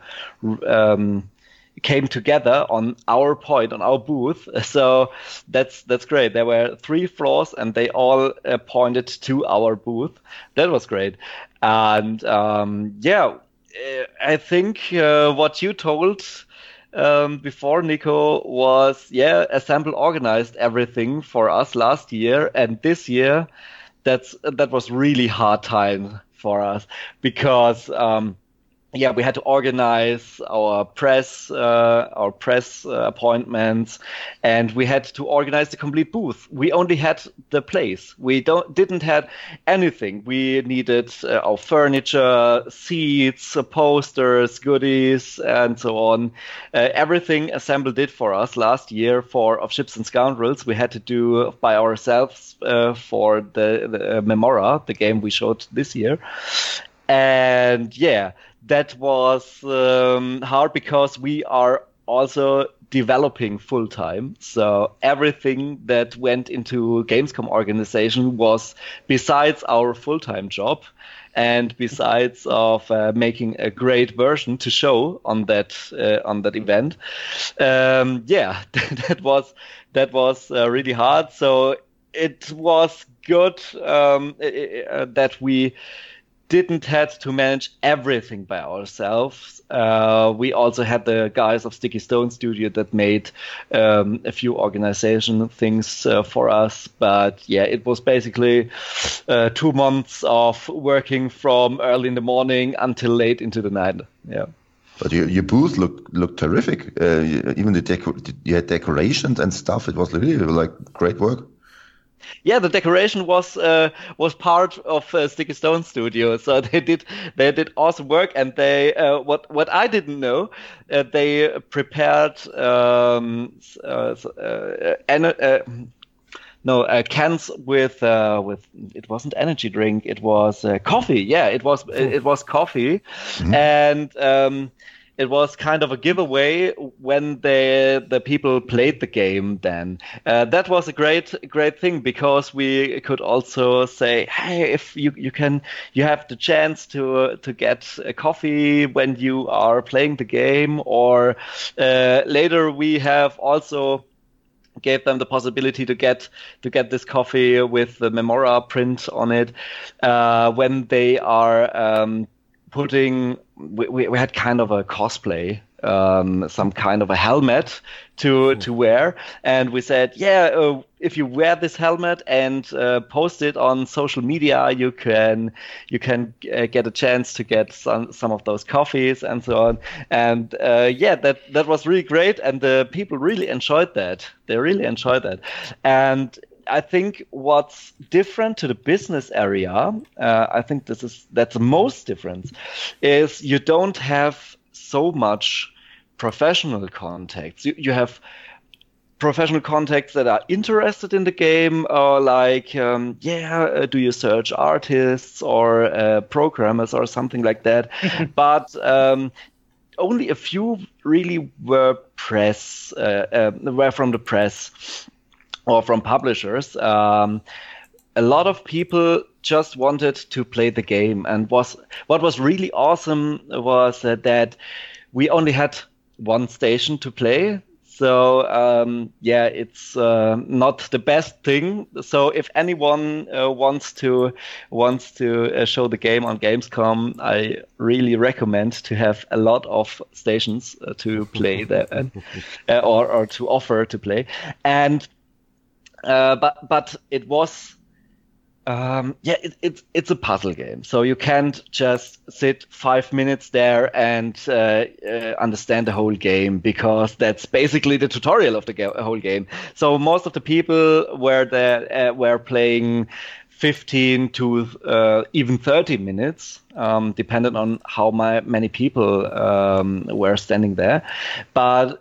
came together on our point, on our booth. So that's great. There were 3 floors and they all pointed to our booth. That was great. And I think what you told before, Nico, was Assemble organized everything for us last year, and this year that was really hard time for us because we had to organize our press appointments, and we had to organize the complete booth. We only had the place. We didn't have anything. We needed our furniture, seats, posters, goodies, and so on. Everything Assemble did for us last year of Ships and Scoundrels, we had to do by ourselves for the Memora, the game we showed this year. And that was hard because we are also developing full time. So everything that went into Gamescom organization was besides our full time job, and besides of making a great version to show on that event. That was really hard. So it was good that we didn't have to manage everything by ourselves. We also had the guys of Sticky Stone Studio that made a few organization things for us. But it was basically 2 months of working from early in the morning until late into the night. Yeah. But your booth looked terrific. Even you had decorations and stuff. It was really great work. Yeah, the decoration was part of Sticky Stone Studio, so they did awesome work, and they what I didn't know, they prepared cans with it wasn't energy drink, it was coffee. Yeah, it was coffee, mm-hmm. And it was kind of a giveaway when the people played the game. Then that was a great thing because we could also say, hey, if you have the chance to get a coffee when you are playing the game, or later we have also gave them the possibility to get this coffee with the Memora print on it when they are putting. We had kind of a cosplay, some kind of a helmet to wear, and we said, if you wear this helmet and post it on social media, you can get a chance to get some of those coffees and so on. And that was really great, and the people really enjoyed that. They really enjoyed that, and I think what's different to the business area, I think that's the most difference, is you don't have so much professional contacts. You have professional contacts that are interested in the game, or do you search artists or programmers or something like that, but only a few really were from the press or from publishers. A lot of people just wanted to play the game, and what was really awesome was that we only had one station to play. So it's not the best thing. So if anyone wants to show the game on Gamescom, I really recommend to have a lot of stations to play there or to offer to play. And but it was it's a puzzle game, so you can't just sit 5 minutes there and understand the whole game, because that's basically the tutorial of the whole game. So most of the people were playing 15 to even 30 minutes, depending on how many people were standing there. But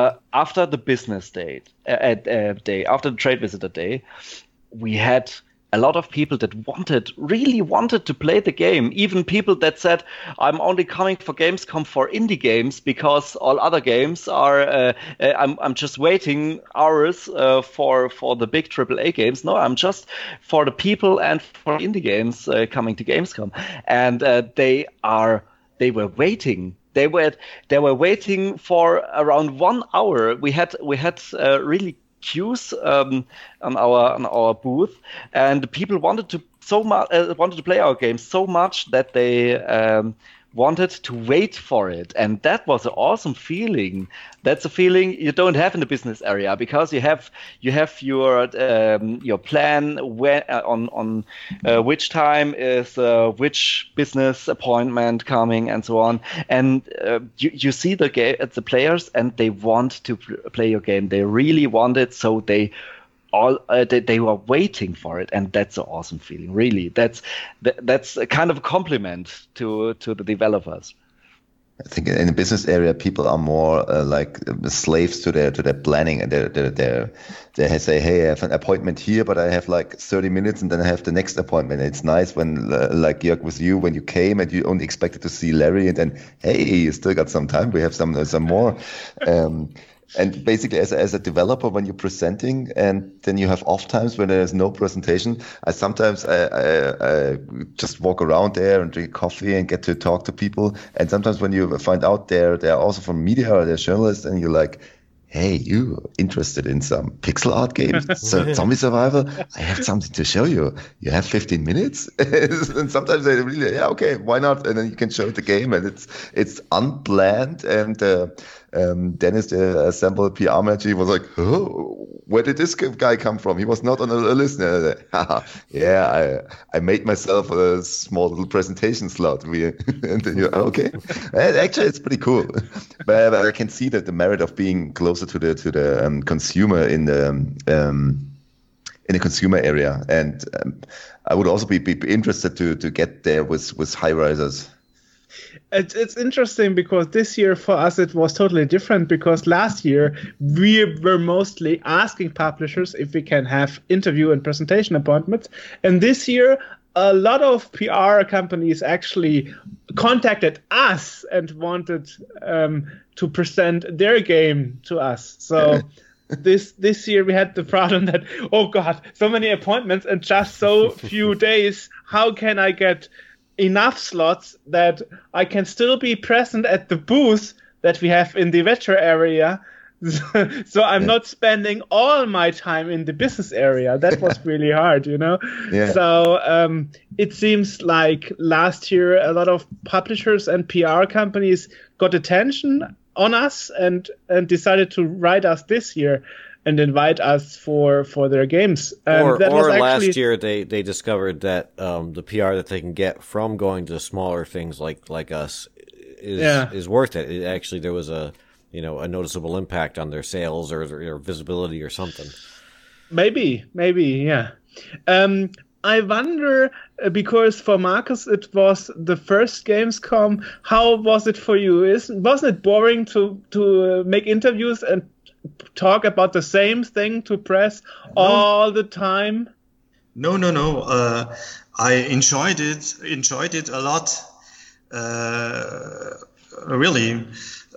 after the business day, after the trade visitor day, we had a lot of people that really wanted to play the game. Even people that said, I'm only coming for Gamescom for indie games because all other games are, I'm just waiting hours for the big AAA games. No, I'm just for the people and for indie games coming to Gamescom. And they were waiting. They were waiting for around 1 hour. We had really queues on our booth, and people wanted to play our game so much that they wanted to wait for it, and that was an awesome feeling. That's a feeling you don't have in the business area, because you have your plan on which time is which business appointment coming and so on, and you see the players and they want to play your game. They really want it, so they were waiting for it, and that's an awesome feeling. Really, that's a kind of a compliment to the developers. I think in the business area, people are more like slaves to their planning, and they say, "Hey, I have an appointment here, but I have like 30 minutes, and then I have the next appointment." It's nice when, like Jörg, with you, when you came and you only expected to see Larry, and then, hey, you still got some time. We have some more. And basically, as a developer, when you're presenting and then you have off times when there's no presentation, I sometimes just walk around there and drink coffee and get to talk to people. And sometimes when you find out they're also from media or they're journalists, and you're like, hey, you interested in some pixel art games? So zombie survival? I have something to show you. You have 15 minutes? And sometimes they really, yeah, okay, why not? And then you can show the game, and it's unplanned. And Dennis, the Assemble PR manager, he was like, oh, where did this guy come from? He was not on a list. Yeah, I made myself a small little presentation slot. And then you're okay. Actually, it's pretty cool. But I can see that the merit of being closer to the consumer in the consumer area, and I would also be interested to get there with high risers. It's interesting because this year for us it was totally different, because last year we were mostly asking publishers if we can have interview and presentation appointments, and this year a lot of PR companies actually contacted us and wanted to present their game to us. So this year we had the problem that, oh God, so many appointments and just so few days. How can I get enough slots that I can still be present at the booth that we have in the retro area? So I'm not spending all my time in the business area. That was really hard, Yeah. So it seems like last year a lot of publishers and PR companies got attention on us and decided to write us this year and invite us for their games. Or last year they discovered that the PR that they can get from going to smaller things like us is worth it. Actually, there was a noticeable impact on their sales or visibility or something. Maybe, yeah. I wonder, because for Marcus it was the first Gamescom, how was it for you? Wasn't it boring to make interviews and talk about the same thing to press all the time? No. I enjoyed it a lot. Really.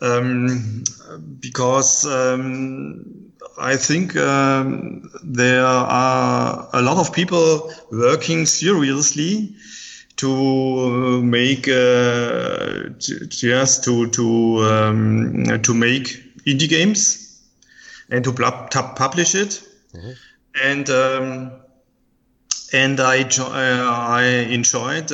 Because I think there are a lot of people working seriously to make to make indie games and to publish it. Mm-hmm. And I enjoyed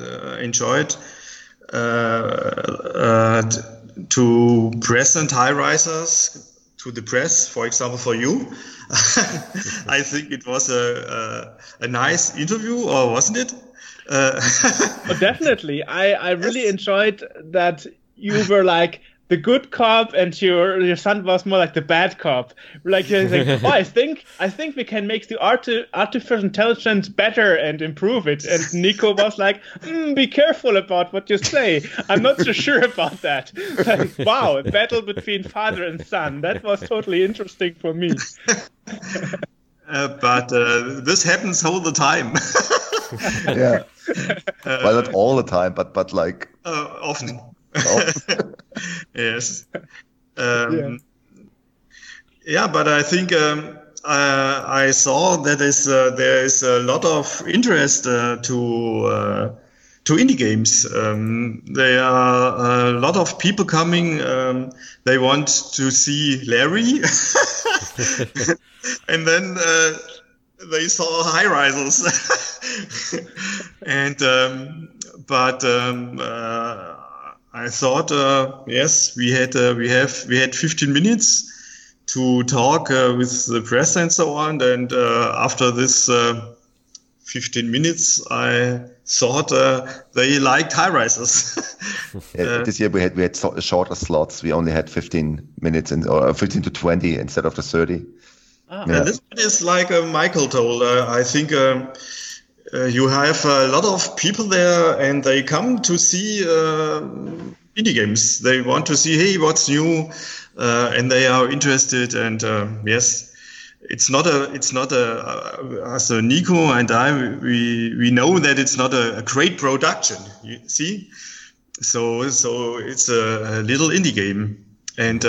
to present high risers to the press, for example, for you. I think it was a nice interview, or wasn't it? Oh, definitely. I really enjoyed that you were like the good cop and your son was more like the bad cop. Like, oh, I think we can make the artificial intelligence better and improve it. And Nico was like, be careful about what you say. I'm not so sure about that. Like, wow, a battle between father and son. That was totally interesting for me. but this happens all the time. Yeah. Well, not all the time, but like often. Yes. Yeah, but I think I saw that there is a lot of interest to indie games. There are a lot of people coming. They want to see Larry, and then they saw High Risers. And I thought, yes, we had 15 minutes to talk with the press and so on. And after this 15 minutes, I thought they liked High Risers. This year we had shorter slots. We only had 15 minutes or 15 to 20 instead of the 30. And this is like Michael told. I think you have a lot of people there, and they come to see indie games. They want to see, hey, what's new, and they are interested. And yes, it's not as Nico and I, we know that it's not a great production. You see, so it's a little indie game, and.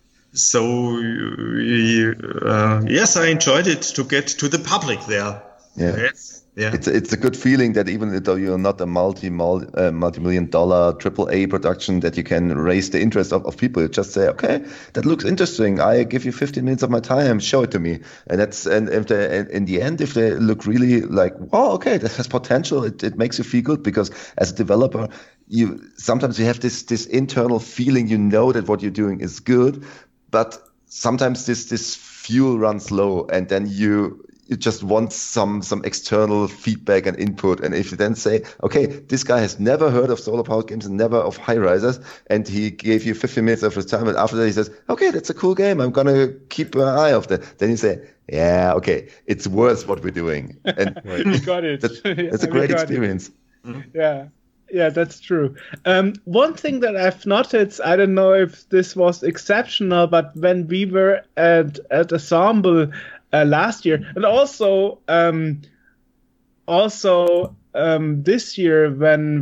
Yes, I enjoyed it to get to the public there. Yeah, yes. Yeah. It's a good feeling that even though you're not a multi-million-dollar AAA production, that you can raise the interest of people. You just say, okay, that looks interesting. I give you 15 minutes of my time. Show it to me. And if in the end, if they look really like, wow, okay, that has potential. It makes you feel good, because as a developer, sometimes you have this internal feeling. You know that what you're doing is good. But sometimes this fuel runs low, and then you just want some external feedback and input. And if you then say, okay, this guy has never heard of solar powered games and never of High Risers, and he gave you 15 minutes of his time, and after that he says, okay, that's a cool game, I'm gonna keep an eye of that. Then you say, yeah, okay, it's worth what we're doing. And you got it. That's a great experience. Yeah, that's true. One thing that I've noticed, I don't know if this was exceptional, but when we were at Ensemble last year, and also this year when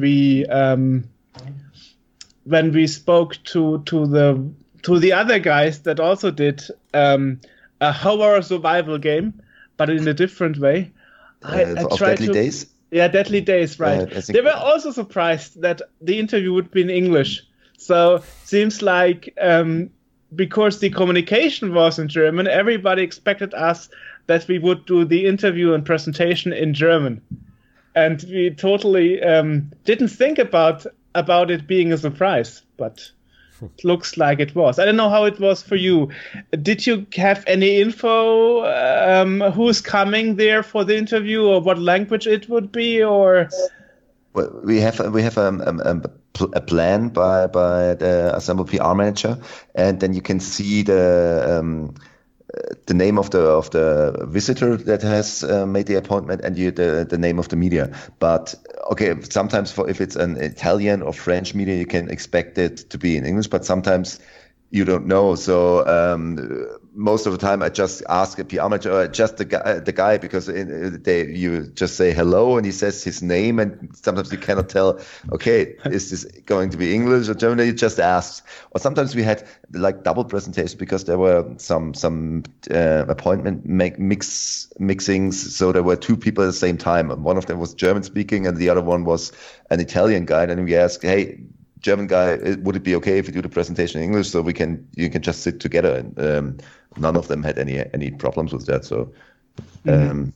we spoke to the other guys that also did a horror survival game, but in a different way. I tried Deadly Days. Yeah, Deadly Days, right. They were also surprised that the interview would be in English. So seems like because the communication was in German, everybody expected us that we would do the interview and presentation in German. And we totally didn't think about it being a surprise, but it looks like it was. I don't know how it was for you. Did you have any info who's coming there for the interview, or what language it would be, or? Well, we have a plan by the Ensemble PR manager, and then you can see the name of the visitor that has made the appointment, and the name of the media. But okay, sometimes if it's an Italian or French media, you can expect it to be in English, but sometimes you don't know. So most of the time I just ask a PR manager, just the guy, because you just say hello and he says his name, and sometimes you cannot tell, okay, is this going to be English or German? You just ask. Or sometimes we had like double presentations because there were some appointment mixings, so there were two people at the same time, and one of them was German speaking and the other one was an Italian guy, and we asked, hey, German guy, would it be okay if we do the presentation in English so you can just sit together? And none of them had any problems with that. So, and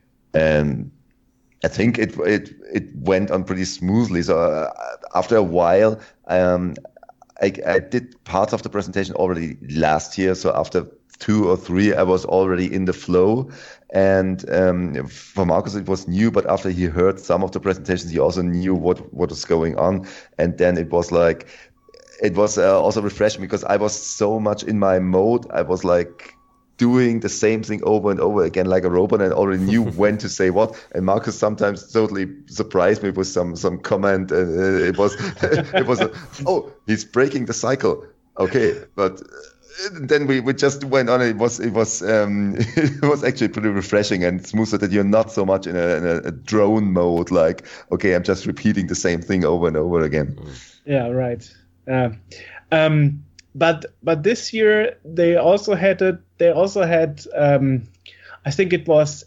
I think it went on pretty smoothly. So after a while, I did parts of the presentation already last year. So after 2 or 3, I was already in the flow. And for Marcus, it was new, but after he heard some of the presentations, he also knew what was going on. And then it was like, it was also refreshing because I was so much in my mode. I was like doing the same thing over and over again like a robot, and already knew when to say what. And Marcus sometimes totally surprised me with some comment. It was oh, he's breaking the cycle. Okay, but then we just went on. It was it was actually pretty refreshing and smooth, so that you're not so much in a drone mode. Like, okay, I'm just repeating the same thing over and over again. Yeah, right. But this year they also had I think it was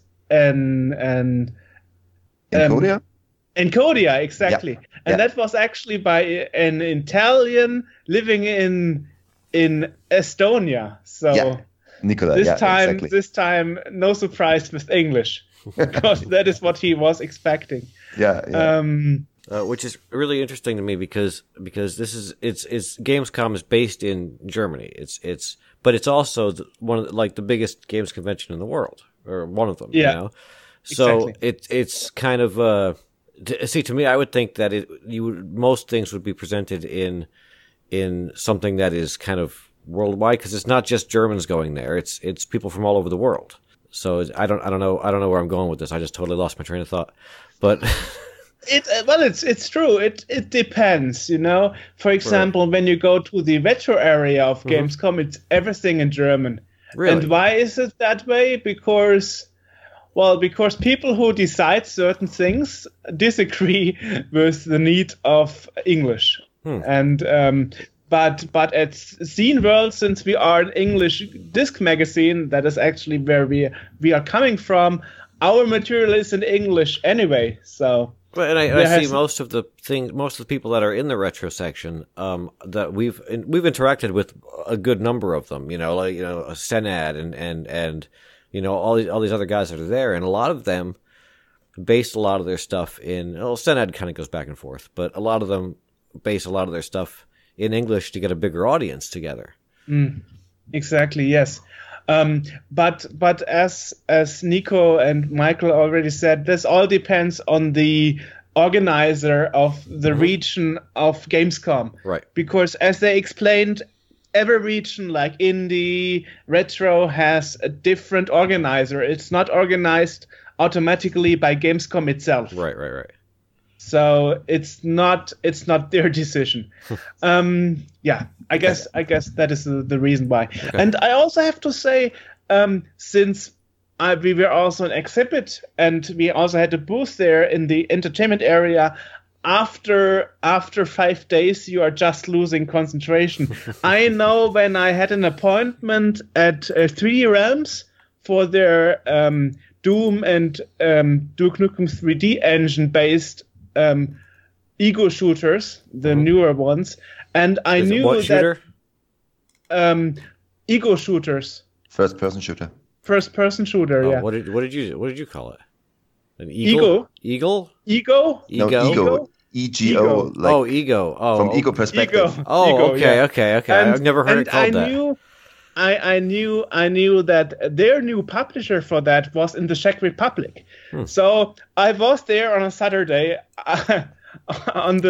an Encodia? Encodia, exactly. Yeah. And that was actually by an Italian living in Estonia. So Nicola, this time, no surprise with English, because that is what he was expecting. Which is really interesting to me because this is it's Gamescom is based in Germany. But it's also one of the biggest games convention in the world, or one of them. Yeah. You know? So exactly. it's kind of to me, I would think that most things would be presented in something that is kind of worldwide, because it's not just Germans going there. It's people from all over the world. So I don't know where I'm going with this. I just totally lost my train of thought. But it's true. It depends, you know. For example, when you go to the retro area of Gamescom, it's everything in German. Really? And why is it that way? Because people who decide certain things disagree with the need of English. And but at Scene World, since we are an English disc magazine, that is actually where we are coming from. Our material is in English anyway, so. But I see most of the people that are in the retro section, that we've interacted with a good number of them. You know, like Senad and you know all these other guys that are there, and a lot of them based a lot of their stuff in. Well, Senad kind of goes back and forth, but a lot of them base a lot of their stuff in English to get a bigger audience together. Exactly. Yes. But as Nico and Michael already said, this all depends on the organizer of the region of Gamescom. Right. Because as they explained, every region like indie, retro has a different organizer. It's not organized automatically by Gamescom itself. Right. So it's not their decision. I guess that is the reason why. Okay. And I also have to say, since we were also an exhibit and we also had a booth there in the entertainment area, after 5 days you are just losing concentration. I know when I had an appointment at 3D Realms for their Doom and Duke Nukem 3D engine based ego shooters, the newer ones, and I knew what shooter? Ego shooters. First person shooter. Yeah. What did you call it? An eagle? Eagle? Ego? No, ego. EGO. Like ego. Oh, from ego perspective. Ego. Oh, ego, okay, yeah. okay. I've never heard it called that. I knew that their new publisher for that was in the Czech Republic. So I was there on a Saturday, on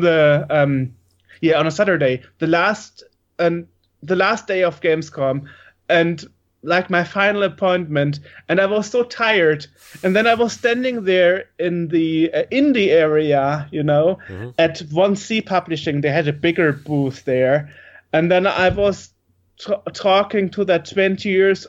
a Saturday, the last day of Gamescom, and like my final appointment, and I was so tired. And then I was standing there in the indie area, you know, at 1C Publishing. They had a bigger booth there, and then I was talking to that 20 years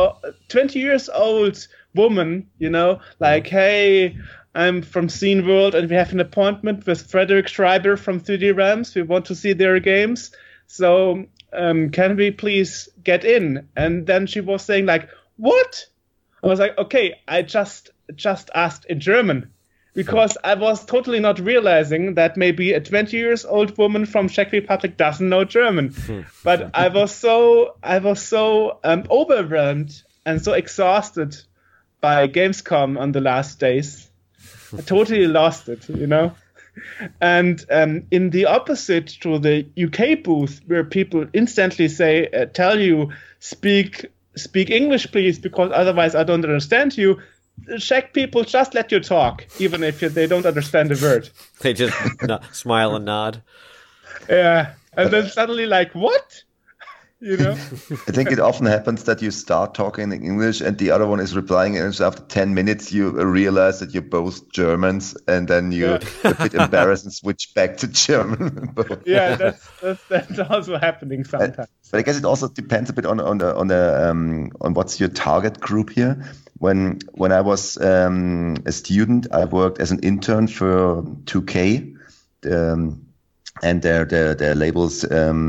old woman, you know, like, hey, I'm from Scene World and we have an appointment with Frederick Schreiber from 3D Realms. We want to see their games. So can we please get in? And then she was saying like, what? I was like, okay, I just asked in German, because I was totally not realizing that maybe a 20 years old woman from Czech Republic doesn't know German. But I was so overwhelmed and so exhausted by Gamescom on the last days. I totally lost it, you know. And in the opposite to the UK booth, where people instantly tell you, speak English, please, because otherwise I don't understand you. Czech people just let you talk, even if they don't understand a word. They just smile and nod. Yeah, and then suddenly like, what? you know. I think it often happens that you start talking in English and the other one is replying in English. After 10 minutes, you realize that you're both Germans, and then you're a bit embarrassed and switch back to German. Yeah, that's also happening sometimes. But I guess it also depends a bit on what's your target group here. When I was a student, I worked as an intern for 2K, and their labels.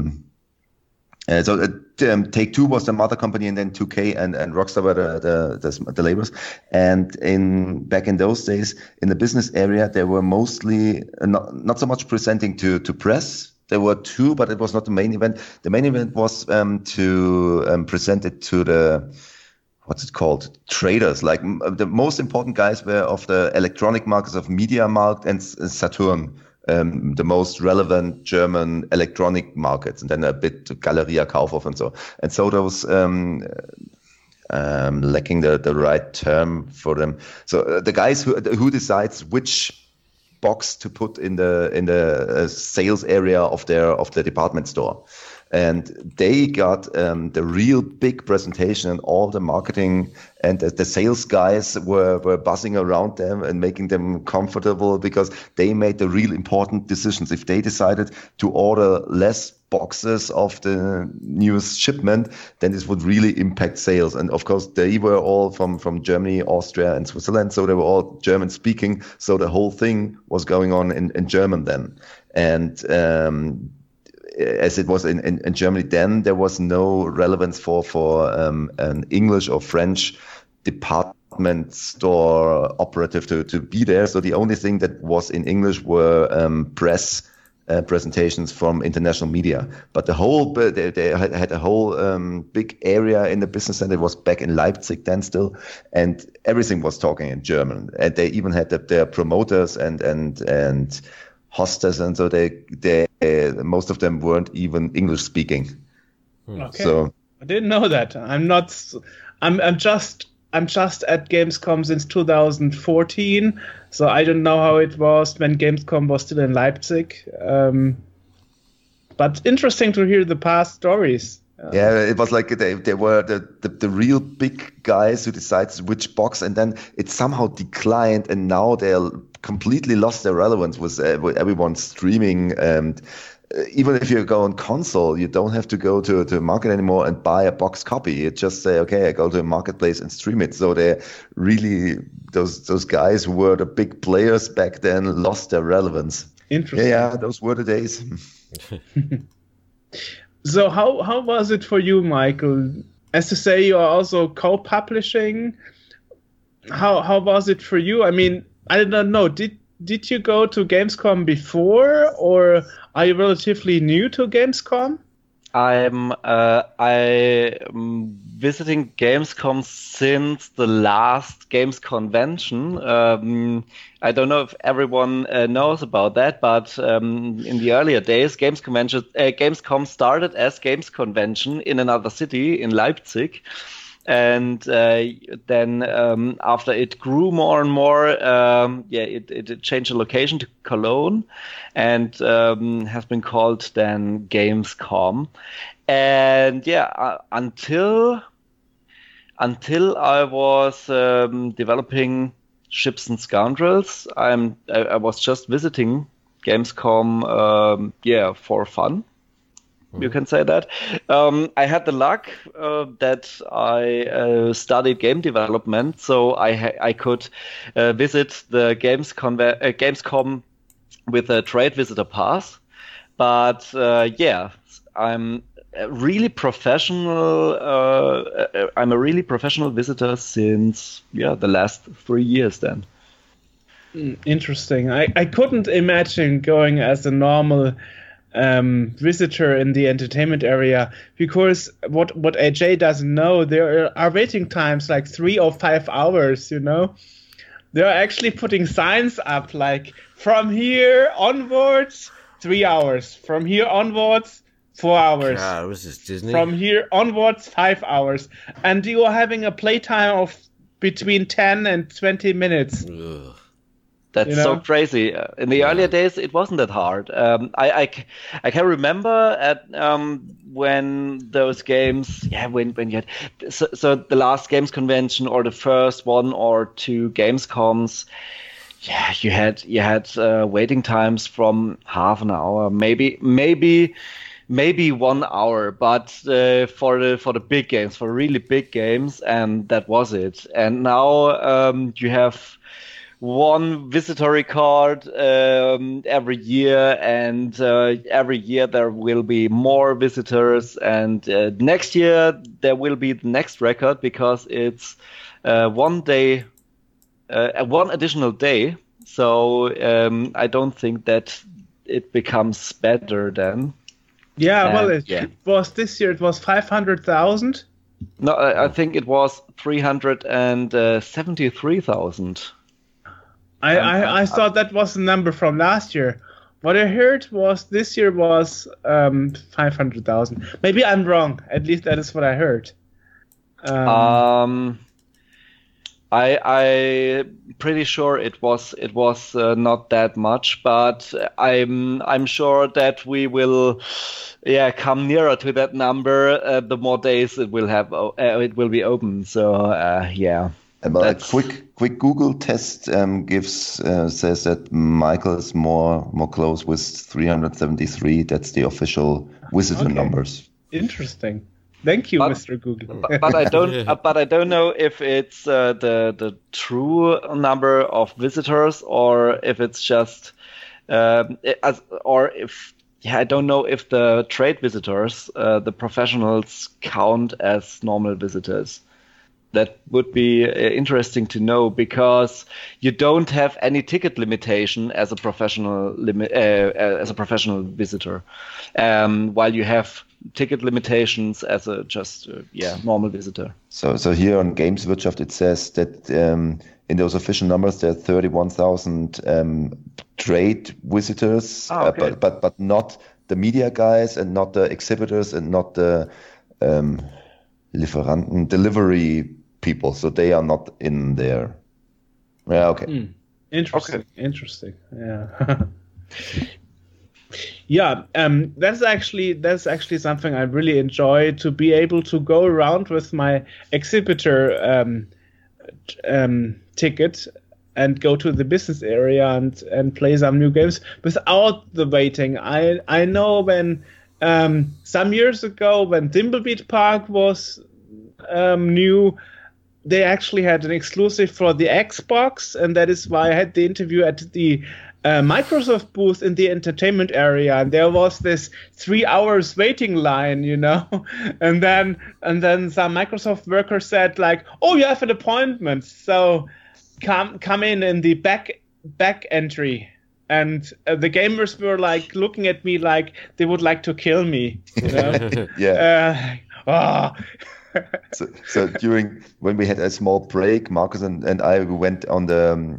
Take-Two was the mother company, and then 2K and Rockstar were the labels. And back in those days, in the business area, they were mostly not so much presenting to press. There were two, but it was not the main event. The main event was to present it to the, what's it called, traders. Like the most important guys were of the electronic markets of MediaMarkt and Saturn. The most relevant German electronic markets, and then a bit Galeria Kaufhof and so. And so those lacking the right term for them. So the guys who decides which box to put in the sales area of their department store. And they got the real big presentation, and all the marketing and the sales guys were buzzing around them and making them comfortable, because they made the real important decisions. If they decided to order less boxes of the newest shipment, then this would really impact sales. And of course, they were all from Germany, Austria, and Switzerland, so they were all German speaking. So the whole thing was going on in German then. And as it was in Germany then, there was no relevance for an English or French department store operative to be there. So the only thing that was in English were press presentations from international media. But the whole they had a whole big area in the business center. It was back in Leipzig then still, and everything was talking in German. And they even had their promoters and hostess, and so they most of them weren't even English speaking. Okay. So I didn't know that. I'm just at Gamescom since 2014, so I don't know how it was when Gamescom was still in Leipzig. But interesting to hear the past stories. Yeah, it was like they were the real big guys who decides which box, and then it somehow declined, and now they're completely lost their relevance with everyone streaming. And even if you go on console, you don't have to go to a market anymore and buy a box copy. You just say, okay, I go to a marketplace and stream it. So they really, those guys who were the big players back then lost their relevance. Interesting. Yeah, those were the days. So how was it for you, Michael? As to say, you are also co-publishing. How was it for you? I mean, I don't know. Did you go to Gamescom before, or are you relatively new to Gamescom? I'm visiting Gamescom since the last Games Convention. I don't know if everyone knows about that, but in the earlier days, Gamescom started as Games Convention in another city, in Leipzig. And then after it grew more and more, it changed the location to Cologne, and has been called then Gamescom. And until I was developing Ships and Scoundrels, I was just visiting Gamescom, for fun. You can say that. I had the luck that I studied game development, so I could visit the Gamescom with a trade visitor pass. But I'm a really professional. I'm a really professional visitor since the last 3 years. Then. Interesting. I couldn't imagine going as a normal visitor in the entertainment area, because what AJ doesn't know, there are waiting times like 3 or 5 hours. They're actually putting signs up like from here onwards 3 hours, from here onwards 4 hours. God, was this Disney? From here onwards 5 hours, and you are having a playtime of between 10 and 20 minutes. Ugh. That's so crazy. In the earlier days, it wasn't that hard. I can remember at when those games, when you had so the last games convention or the first one or two Gamescoms, you had waiting times from half an hour, maybe 1 hour, but for the big games, for really big games, and that was it. And now you have one visitor card every year, and every year there will be more visitors, and next year there will be the next record because it's 1 day, one additional day. So I don't think that it becomes better then. Yeah, well, it was this year. It was 500,000. No, I think it was 373,000. I thought that was the number from last year. What I heard was this year was 500,000. Maybe I'm wrong. At least that is what I heard. I'm pretty sure it was not that much, but I'm sure that we will come nearer to that number the more days it will have it will be open. So But a quick Google test says that Michael is more close with 373. That's the official visitor numbers. Interesting. Thank you, Mr. Google. but I don't. But I don't know if it's the true number of visitors or if it's just I don't know if the trade visitors, the professionals, count as normal visitors. That would be interesting to know because you don't have any ticket limitation as a professional visitor, while you have ticket limitations as a normal visitor. So here on Gameswirtschaft it says that in those official numbers there are 31,000 trade visitors, but not the media guys and not the exhibitors and not the delivery people. So they are not in there. Yeah. Okay. Interesting. Okay. Interesting. Yeah. Yeah, that's actually something I really enjoy, to be able to go around with my exhibitor ticket and go to the business area and play some new games without the waiting. I know when some years ago when Thimbleweed Park was new, they actually had an exclusive for the Xbox, and that is why I had the interview at the Microsoft booth in the entertainment area, and there was this 3 hours waiting line, and then some Microsoft worker said like, "Oh, you have an appointment, so come in the back entry." And the gamers were like looking at me like they would like to kill me. Yeah. So during when we had a small break, Markus and I went on the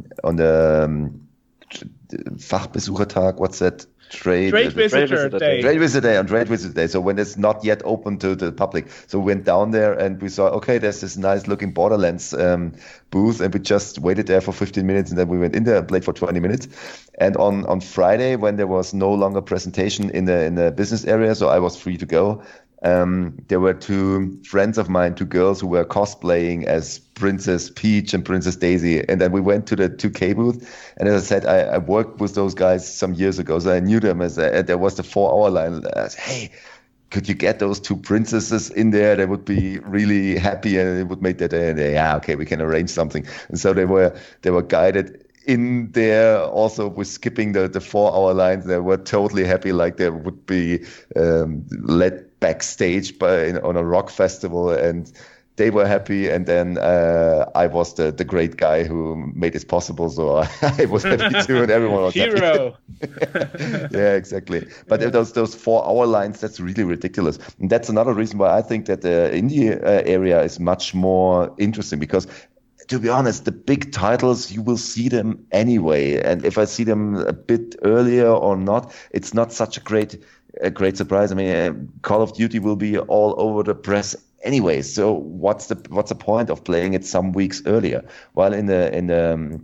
Fachbesuchertag, what's that? Trade Visitor Day. So when it's not yet open to the public. So we went down there and we saw, okay, there's this nice looking Borderlands booth, and we just waited there for 15 minutes and then we went in there and played for 20 minutes. And on Friday, when there was no longer presentation in the business area, so I was free to go, there were two friends of mine, two girls who were cosplaying as Princess Peach and Princess Daisy. And then we went to the 2K booth. And as I said, I worked with those guys some years ago, so I knew them as there was the 4 hour line. I said, hey, could you get those two princesses in there? They would be really happy and it would make that day. And okay, we can arrange something. And so they were guided in there also with skipping the 4 hour lines. They were totally happy, like they would be led backstage on a rock festival, and they were happy. And then I was the great guy who made this possible, so I was happy too, and everyone was hero. Happy. Yeah, exactly. But those 4 hour lines, that's really ridiculous. And that's another reason why I think that the indie area is much more interesting, because to be honest, the big titles, you will see them anyway. And if I see them a bit earlier or not, it's not such a great surprise. I mean, Call of Duty will be all over the press anyway. So what's the point of playing it some weeks earlier? While in the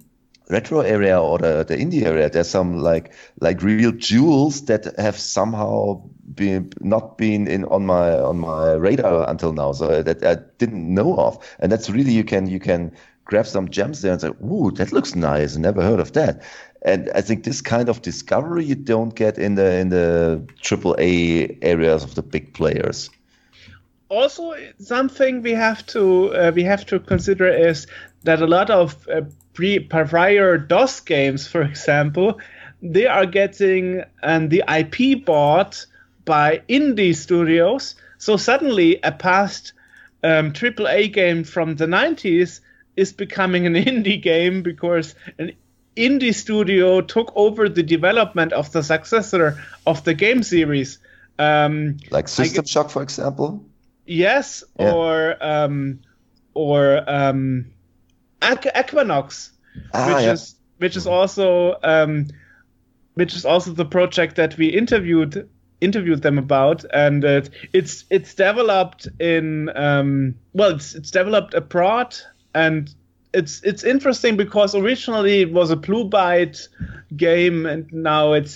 retro area or the indie area, there's some like real jewels that have somehow not been on my radar until now, so that I didn't know of. And that's really, you can grab some gems there and say, ooh, that looks nice, never heard of that. And I think this kind of discovery you don't get in the AAA areas of the big players. Also, something we have to consider is that a lot of prior DOS games, for example, they are getting the IP bought by indie studios. So suddenly, a past AAA game from the 90s is becoming an indie game because an indie studio took over the development of the successor of the game series. Like System Shock, for example? Yes, yeah. or Equinox, which is also the project that we interviewed them about, and it's developed in it's developed abroad, and it's interesting because originally it was a Blue Byte game, and now it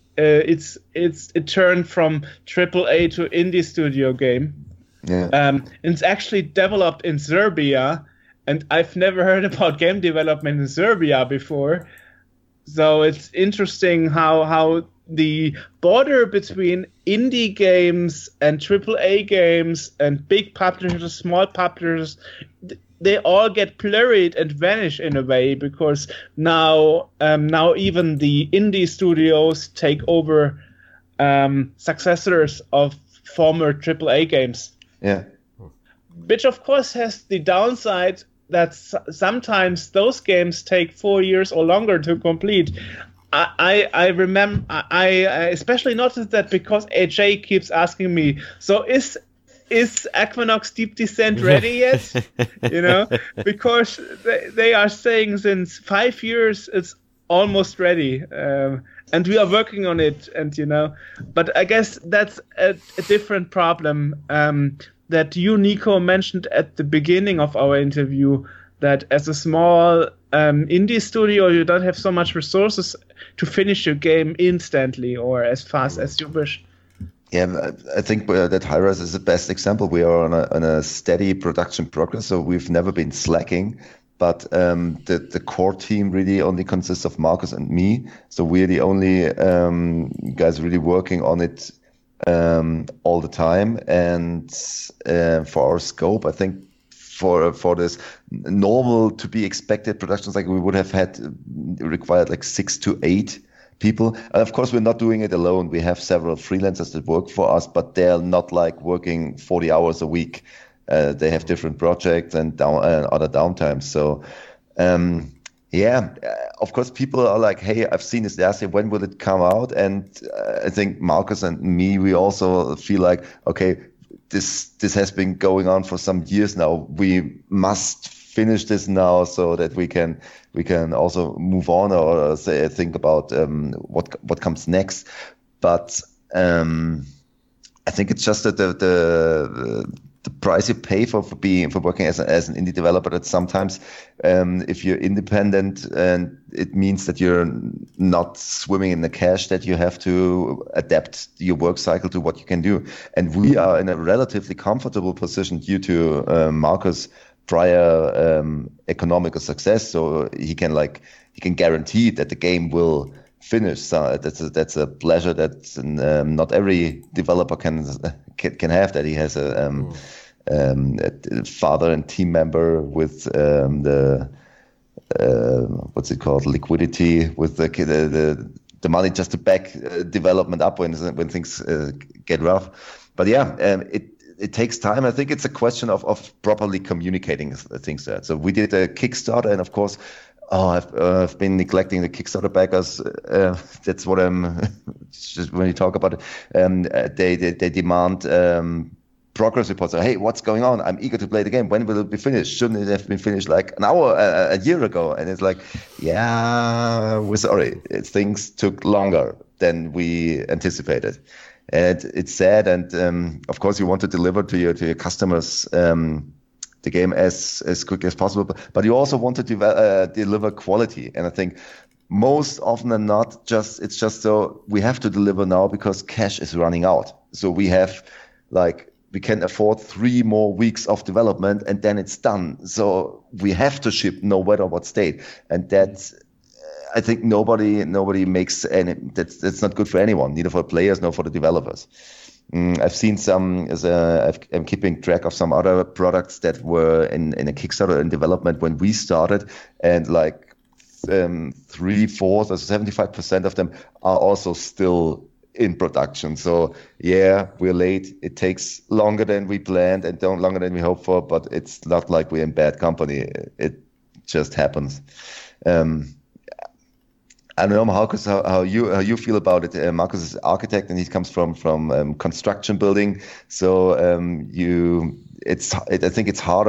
turned from AAA to indie studio game. Yeah. And it's actually developed in Serbia, and I've never heard about game development in Serbia before. So it's interesting how the border between indie games and AAA games and big publishers, small publishers, they all get blurred and vanish in a way, because now even the indie studios take over successors of former AAA games. Yeah. Which of course has the downside that sometimes those games take 4 years or longer to complete. I remember, I especially noticed that because AJ keeps asking me, so is Equinox Deep Descent ready yet? Because they are saying since 5 years it's almost ready, and we are working on it, but I guess that's a different problem that you, Nico, mentioned at the beginning of our interview, that as a small indie studio, you don't have so much resources to finish your game instantly or as fast as you wish. Yeah, I think that Hi-Rez is the best example. We are on a steady production progress, so we've never been slacking. But the core team really only consists of Marcus and me. So we're the only guys really working on it all the time. And for our scope, I think for this normal to be expected productions, like we would have required like 6 to 8 people. And of course, we're not doing it alone. We have several freelancers that work for us, but they're not like working 40 hours a week. They have different projects and other downtimes. So, of course, people are like, hey, I've seen this last year. When will it come out? And I think Marcus and me, we also feel like, okay, this has been going on for some years now. We must finish this now so that we can also move on or think about what comes next. But I think it's just that the price you pay for working as an indie developer, that sometimes if you're independent, and it means that you're not swimming in the cash, that you have to adapt your work cycle to what you can do. And we are in a relatively comfortable position due to Marcus' prior economical success, so he can guarantee that the game will finish. So that's a pleasure that not every developer can have, that he has a father and team member with the what's it called, liquidity, with the money just to back development up when things get rough. But it takes time. I think it's a question of properly communicating things there. So we did a Kickstarter, and of course, I've been neglecting the Kickstarter backers. That's what I'm. Just when you talk about it, they demand progress reports. So, hey, what's going on? I'm eager to play the game. When will it be finished? Shouldn't it have been finished like an hour, a year ago? And it's like, yeah, we're sorry. Things took longer than we anticipated. And it's sad. And of course, you want to deliver to your customers the the game as quick as possible. But you also want to deliver quality. And I think most often than not, it's just so we have to deliver now because cash is running out. So we can afford 3 more weeks of development and then it's done. So we have to ship no matter what state. And that's, I think nobody makes any, that's not good for anyone, neither for players nor for the developers. I've seen I'm keeping track of some other products that were in a Kickstarter in development when we started, and 3/4 or 75% of them are also still in production. So yeah, we're late. It takes longer than we planned and longer than we hoped for, but it's not like we're in bad company. It just happens. I don't know, Markus, how you feel about it. Markus is an architect and he comes from construction building. So I think it's harder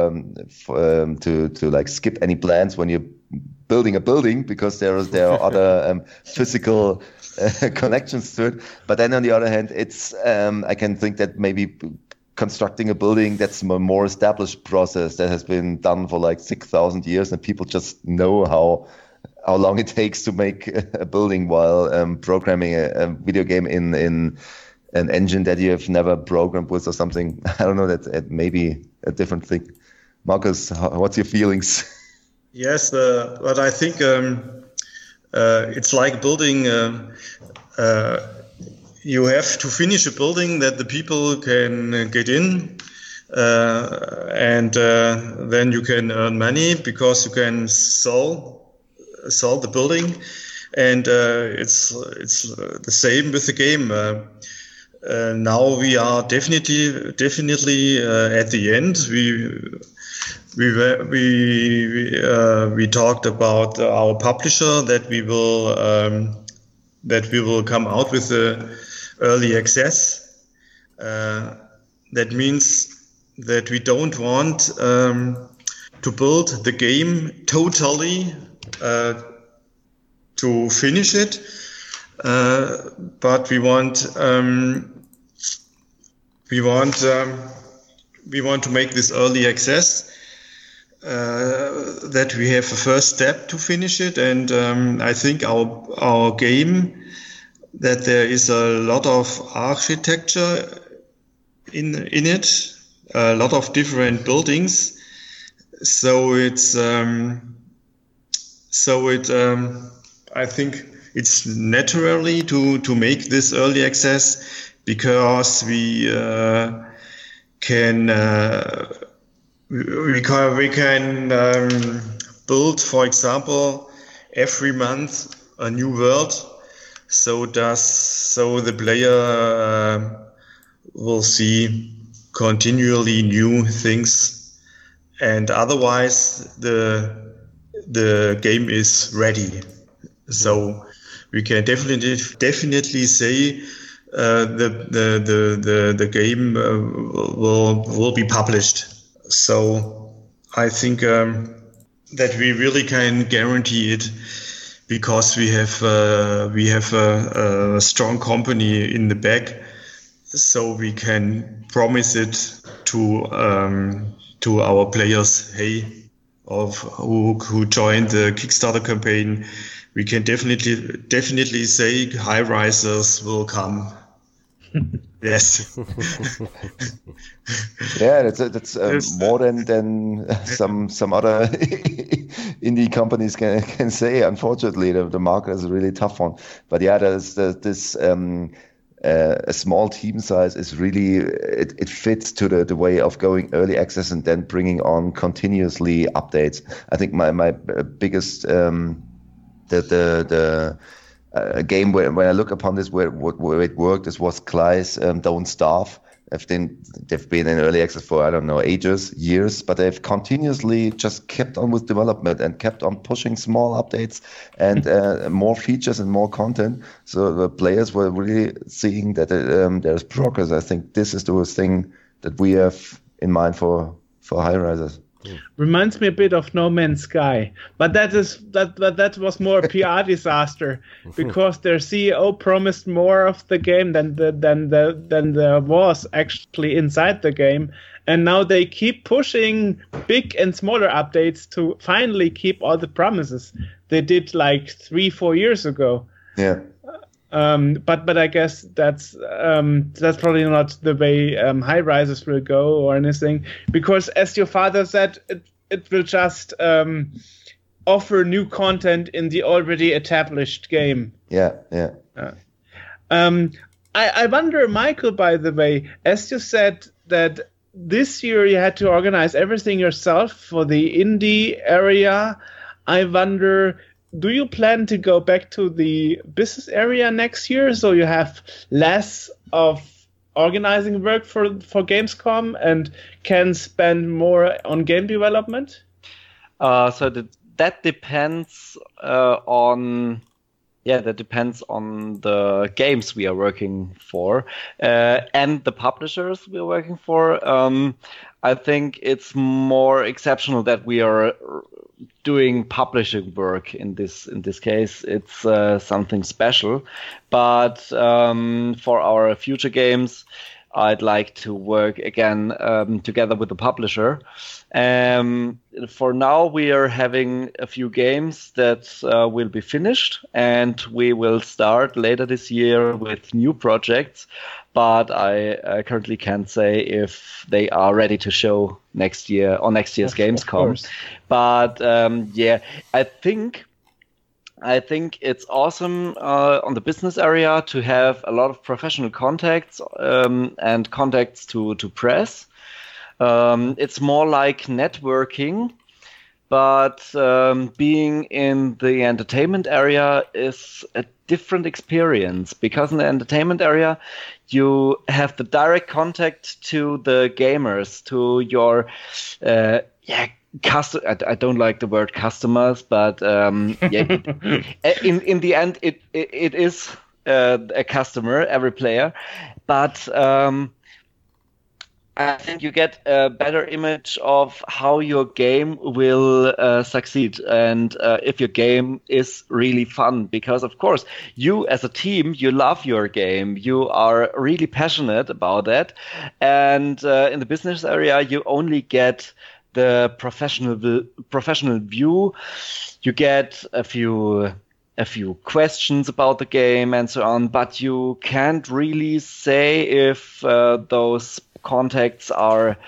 to skip any plans when you're building a building because there are other physical connections to it. But then on the other hand, it's I can think that maybe constructing a building that's a more established process that has been done for 6,000 years, and people just know how long it takes to make a building, while programming a video game in an engine that you have never programmed with or something. I don't know, that may be a different thing. Markus, what's your feelings? Yes, but I think it's like building. You have to finish a building that the people can get in, and then you can earn money because you can sell the building, and it's the same with the game. Now we are definitely at the end. We talked about our publisher that we will come out with the early access. That means that we don't want to build the game totally to finish it, but we want to make this early access, that we have a first step to finish it. And I think our game, that there is a lot of architecture in it, a lot of different buildings, so I think it's naturally to make this early access, because we can build, for example, every month a new world, so the player will see continually new things, and otherwise the game is ready. So we can definitely say the game will be published. So I think that we really can guarantee it, because we have a strong company in the back, so we can promise it to our players. Hey, who joined the Kickstarter campaign, we can definitely say High Risers will come. Yes. Yeah, that's more than some other indie companies can say. Unfortunately, the market is a really tough one. But yeah, there's a small team size is really it fits to the way of going early access and then bringing on continuously updates. I think my biggest game when I look upon this where it worked, this was Cly's Don't Starve. They've been in early access for, I don't know, years, but they've continuously just kept on with development and kept on pushing small updates and more features and more content. So the players were really seeing that there's progress. I think this is the thing that we have in mind for High Risers. Reminds me a bit of No Man's Sky, but that was more a PR disaster because their CEO promised more of the game than there was actually inside the game, and now they keep pushing big and smaller updates to finally keep all the promises they did like 3-4 years ago. Yeah. But I guess that's probably not the way High Rises will go or anything, because as your father said, it will just offer new content in the already established game. Yeah. I wonder, Michael, by the way, as you said that this year you had to organize everything yourself for the indie area, I wonder, do you plan to go back to the business area next year so you have less of organizing work for Gamescom and can spend more on game development? That depends on the games we are working for and the publishers we are working for. I think it's more exceptional that we are doing publishing work in this case. It's something special, but for our future games, I'd like to work again together with the publisher. For now, we are having a few games that will be finished, and we will start later this year with new projects. But I currently can't say if they are ready to show next year or next year's Gamescom. But I think it's awesome on the business area to have a lot of professional contacts and contacts to press. It's more like networking, but being in the entertainment area is a different experience, because in the entertainment area you have the direct contact to the gamers, to your I don't like the word customers, but in the end it is a customer, every player, but I think you get a better image of how your game will succeed, and if your game is really fun. Because, of course, you as a team, you love your game. You are really passionate about that. And in the business area, you only get the professional view. You get a few questions about the game and so on, but you can't really say if those contacts are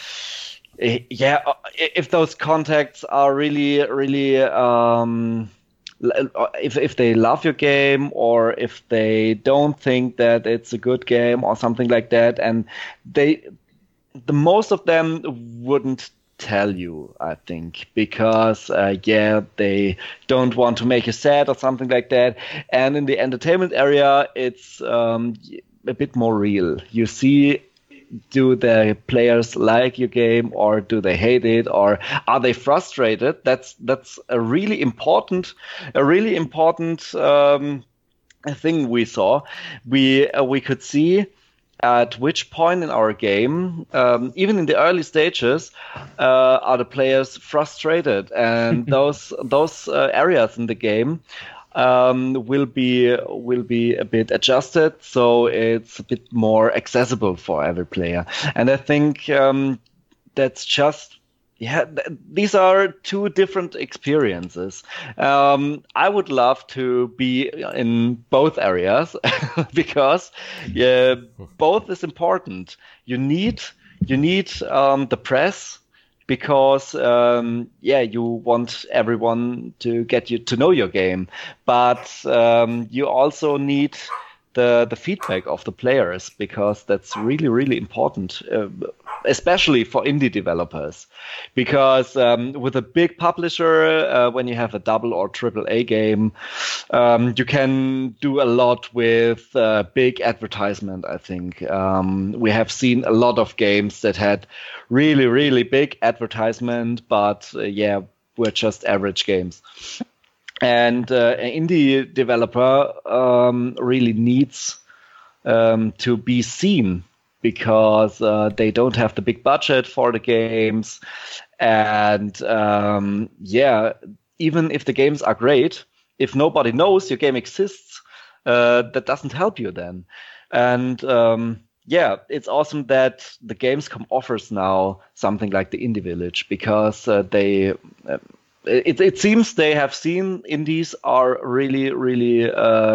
if those contacts are really if they love your game, or if they don't think that it's a good game or something like that. And the most of them wouldn't tell you, I think, because they don't want to make you sad or something like that. And in the entertainment area, it's a bit more real. You see, do the players like your game, or do they hate it, or are they frustrated? That's a really important thing we saw. We could see at which point in our game, even in the early stages, are the players frustrated, and those areas in the game will be a bit adjusted, so it's a bit more accessible for every player. And I think that's just these are two different experiences. I would love to be in both areas because both is important. You need the press, because you want everyone to get you to know your game, but you also need the feedback of the players, because that's really, really important, especially for indie developers. Because with a big publisher, when you have a double or triple A game, you can do a lot with big advertisement, I think. We have seen a lot of games that had really, really big advertisement, but were just average games. And an indie developer really needs to be seen because they don't have the big budget for the games. And even if the games are great, if nobody knows your game exists, that doesn't help you then. And it's awesome that the Gamescom offers now something like the Indie Village, because it seems they have seen indies are really, really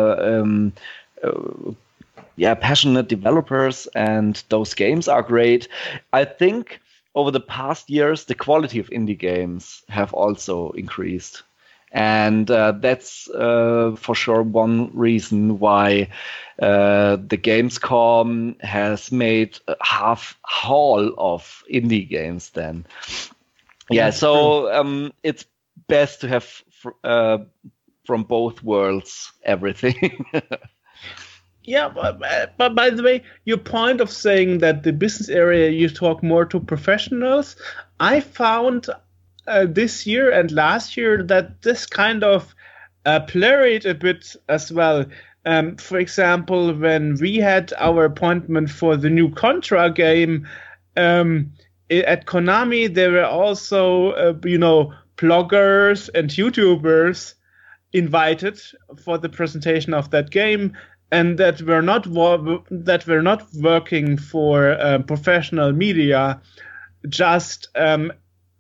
passionate developers, and those games are great. I think over the past years, the quality of indie games have also increased. And that's for sure one reason why the Gamescom has made a half haul of indie games then. Yeah, so it's best to have from both worlds everything. Yeah, but by the way, your point of saying that the business area, you talk more to professionals, I found this year and last year that this kind of played a bit as well. For example, when we had our appointment for the new Contra game at Konami, there were also, bloggers and YouTubers invited for the presentation of that game, and that were not working for professional media, just a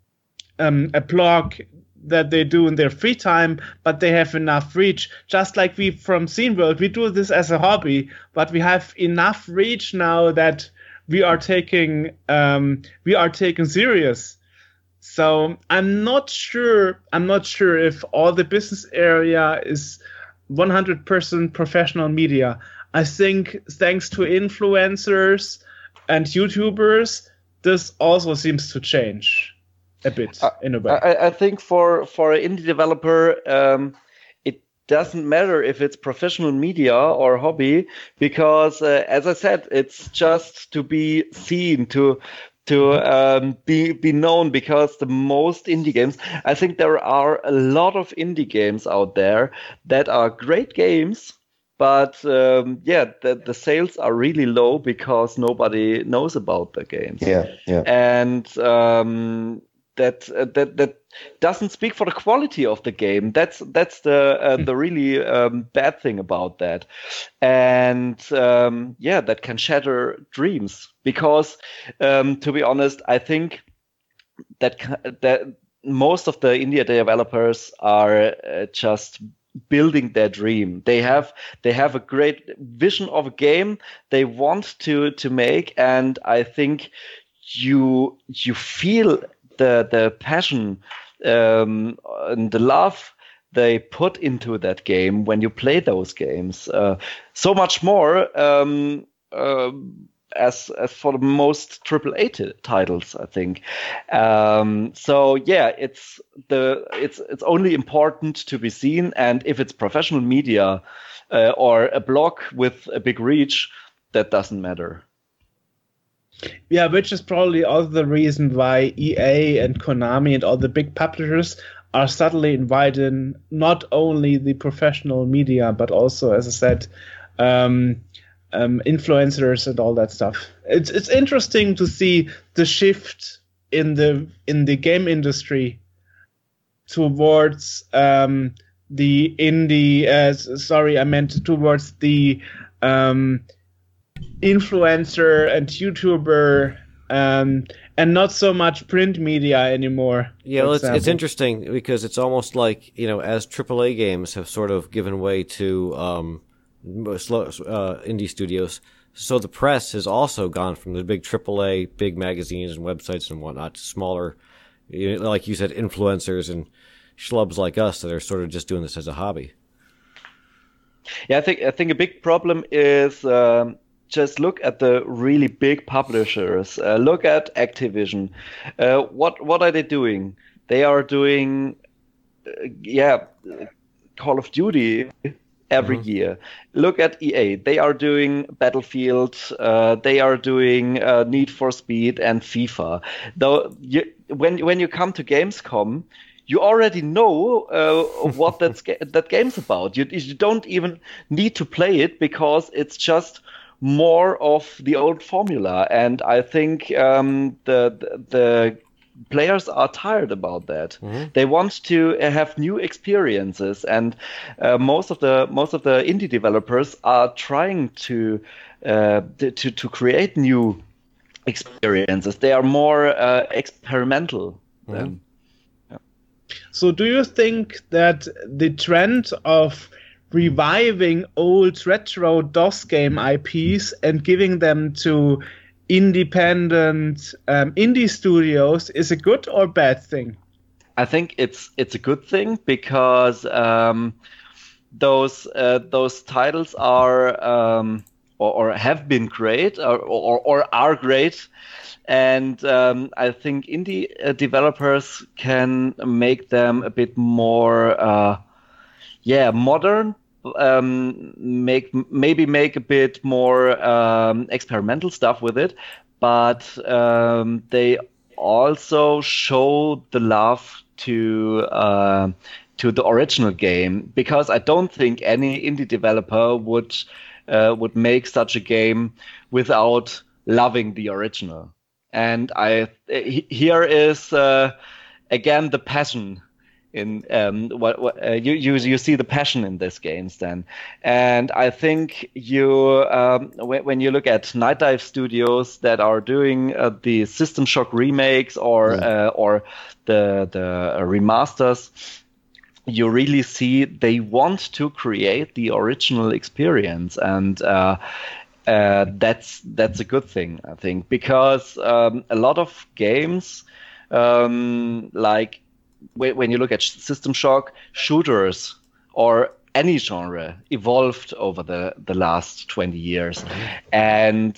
blog that they do in their free time, but they have enough reach. Just like we from Scene World, we do this as a hobby, but we have enough reach now that we are taken serious. So I'm not sure if all the business area is 100% professional media. I think thanks to influencers and YouTubers, this also seems to change a bit in a way. I think for an indie developer, it doesn't matter if it's professional media or hobby, because as I said, it's just to be seen, to be known, because the most indie games, I think there are a lot of indie games out there that are great games, but the sales are really low because nobody knows about the games. And that doesn't speak for the quality of the game. That's the really bad thing about that. And that can shatter dreams, because to be honest, I think that most of the indie developers are just building their dream. They have a great vision of a game they want to make, and I think you feel the passion and the love they put into that game when you play those games. So much more as for the most AAA titles, I think. It's only important to be seen, and if it's professional media or a blog with a big reach, that doesn't matter. Yeah, which is probably also the reason why EA and Konami and all the big publishers are suddenly inviting not only the professional media, but also, as I said, influencers and all that stuff. It's interesting to see the shift in the game industry towards the indie. Towards the influencer and YouTuber, and not so much print media anymore. Yeah, well, it's interesting because it's almost like, as AAA games have sort of given way to indie studios, so the press has also gone from the big AAA, big magazines and websites and whatnot to smaller, like you said, influencers and schlubs like us that are sort of just doing this as a hobby. Yeah, I think a big problem is just look at the really big publishers. Look at Activision. What are they doing? They are doing, Call of Duty every year. Look at EA. They are doing Battlefield. They are doing Need for Speed and FIFA. Though when you come to Gamescom, you already know what that game's about. You don't even need to play it, because it's just more of the old formula, and I think the players are tired about that. They want to have new experiences, and most of the indie developers are trying to create new experiences. They are more experimental than. So do you think that the trend of reviving old retro DOS game IPs and giving them to independent indie studios is a good or bad thing? I think it's a good thing, because those titles are or have been great or are great, and I think indie developers can make them a bit more modern. Make a bit more experimental stuff with it, but they also show the love to the original game, because I don't think any indie developer would make such a game without loving the original. And here is again the passion. In you see the passion in these games then, and I think when you look at Night Dive Studios that are doing the System Shock remakes or the remasters, you really see they want to create the original experience, and that's a good thing, I think, because a lot of games like when you look at System Shock, shooters or any genre evolved over the last 20 years. And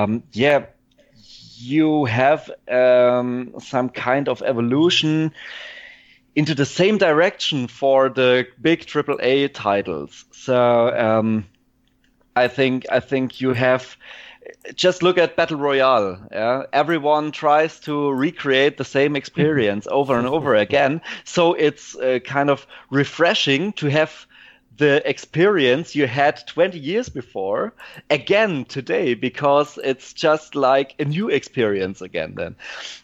you have some kind of evolution into the same direction for the big AAA titles. So I think you have... Just look at Battle Royale. Yeah? Everyone tries to recreate the same experience over and over again. So it's kind of refreshing to have the experience you had 20 years before again today, because it's just like a new experience again then.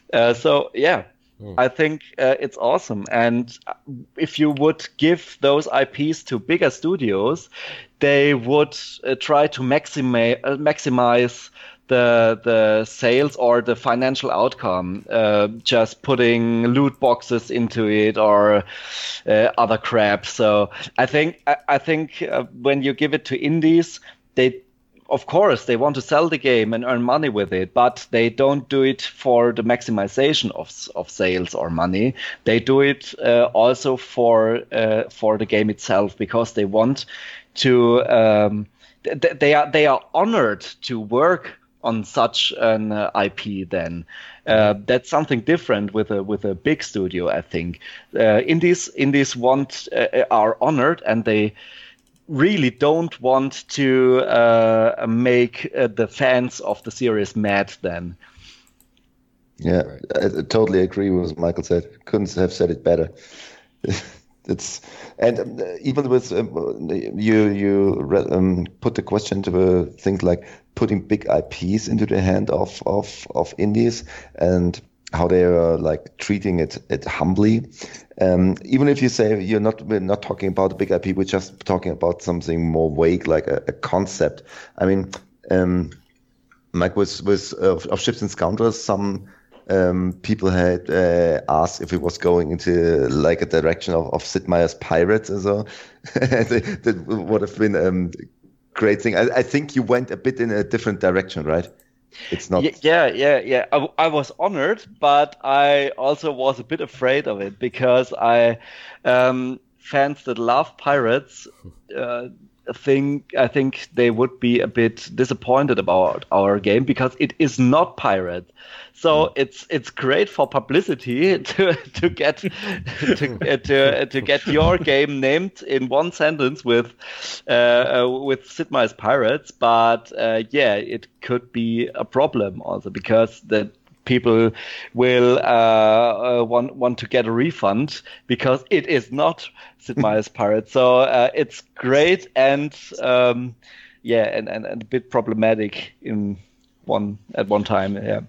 I think it's awesome. And if you would give those IPs to bigger studios, they would try to maximize the sales or the financial outcome, just putting loot boxes into it or other crap. So I think when you give it to indies, of course, they want to sell the game and earn money with it, but they don't do it for the maximization of sales or money. They do it also for the game itself, because they want to. They are honored to work on such an IP. Then that's something different with a big studio. I think indies are honored, and they really don't want to make the fans of the series mad then. Yeah, I totally agree with what Michael said. Couldn't have said it better. Even with you put the question to things like putting big IPs into the hand of indies and how they are like treating it humbly. Even if you say we're not talking about a big IP, we're just talking about something more vague, like a concept. I mean, like with of Ships and Scoundrels, some people had asked if it was going into like a direction of Sid Meier's Pirates or so. That would have been a great thing. I think you went a bit in a different direction, right? It's not. Yeah. I was honored, but I also was a bit afraid of it, because fans that love pirates, I think they would be a bit disappointed about our game, because it is not pirate. So it's great for publicity to get your game named in one sentence with Sid Meier's Pirates, but it could be a problem also, because the people will want to get a refund, because it is not Sid Meier's Pirates. So it's great, and and a bit problematic at one time. Yeah.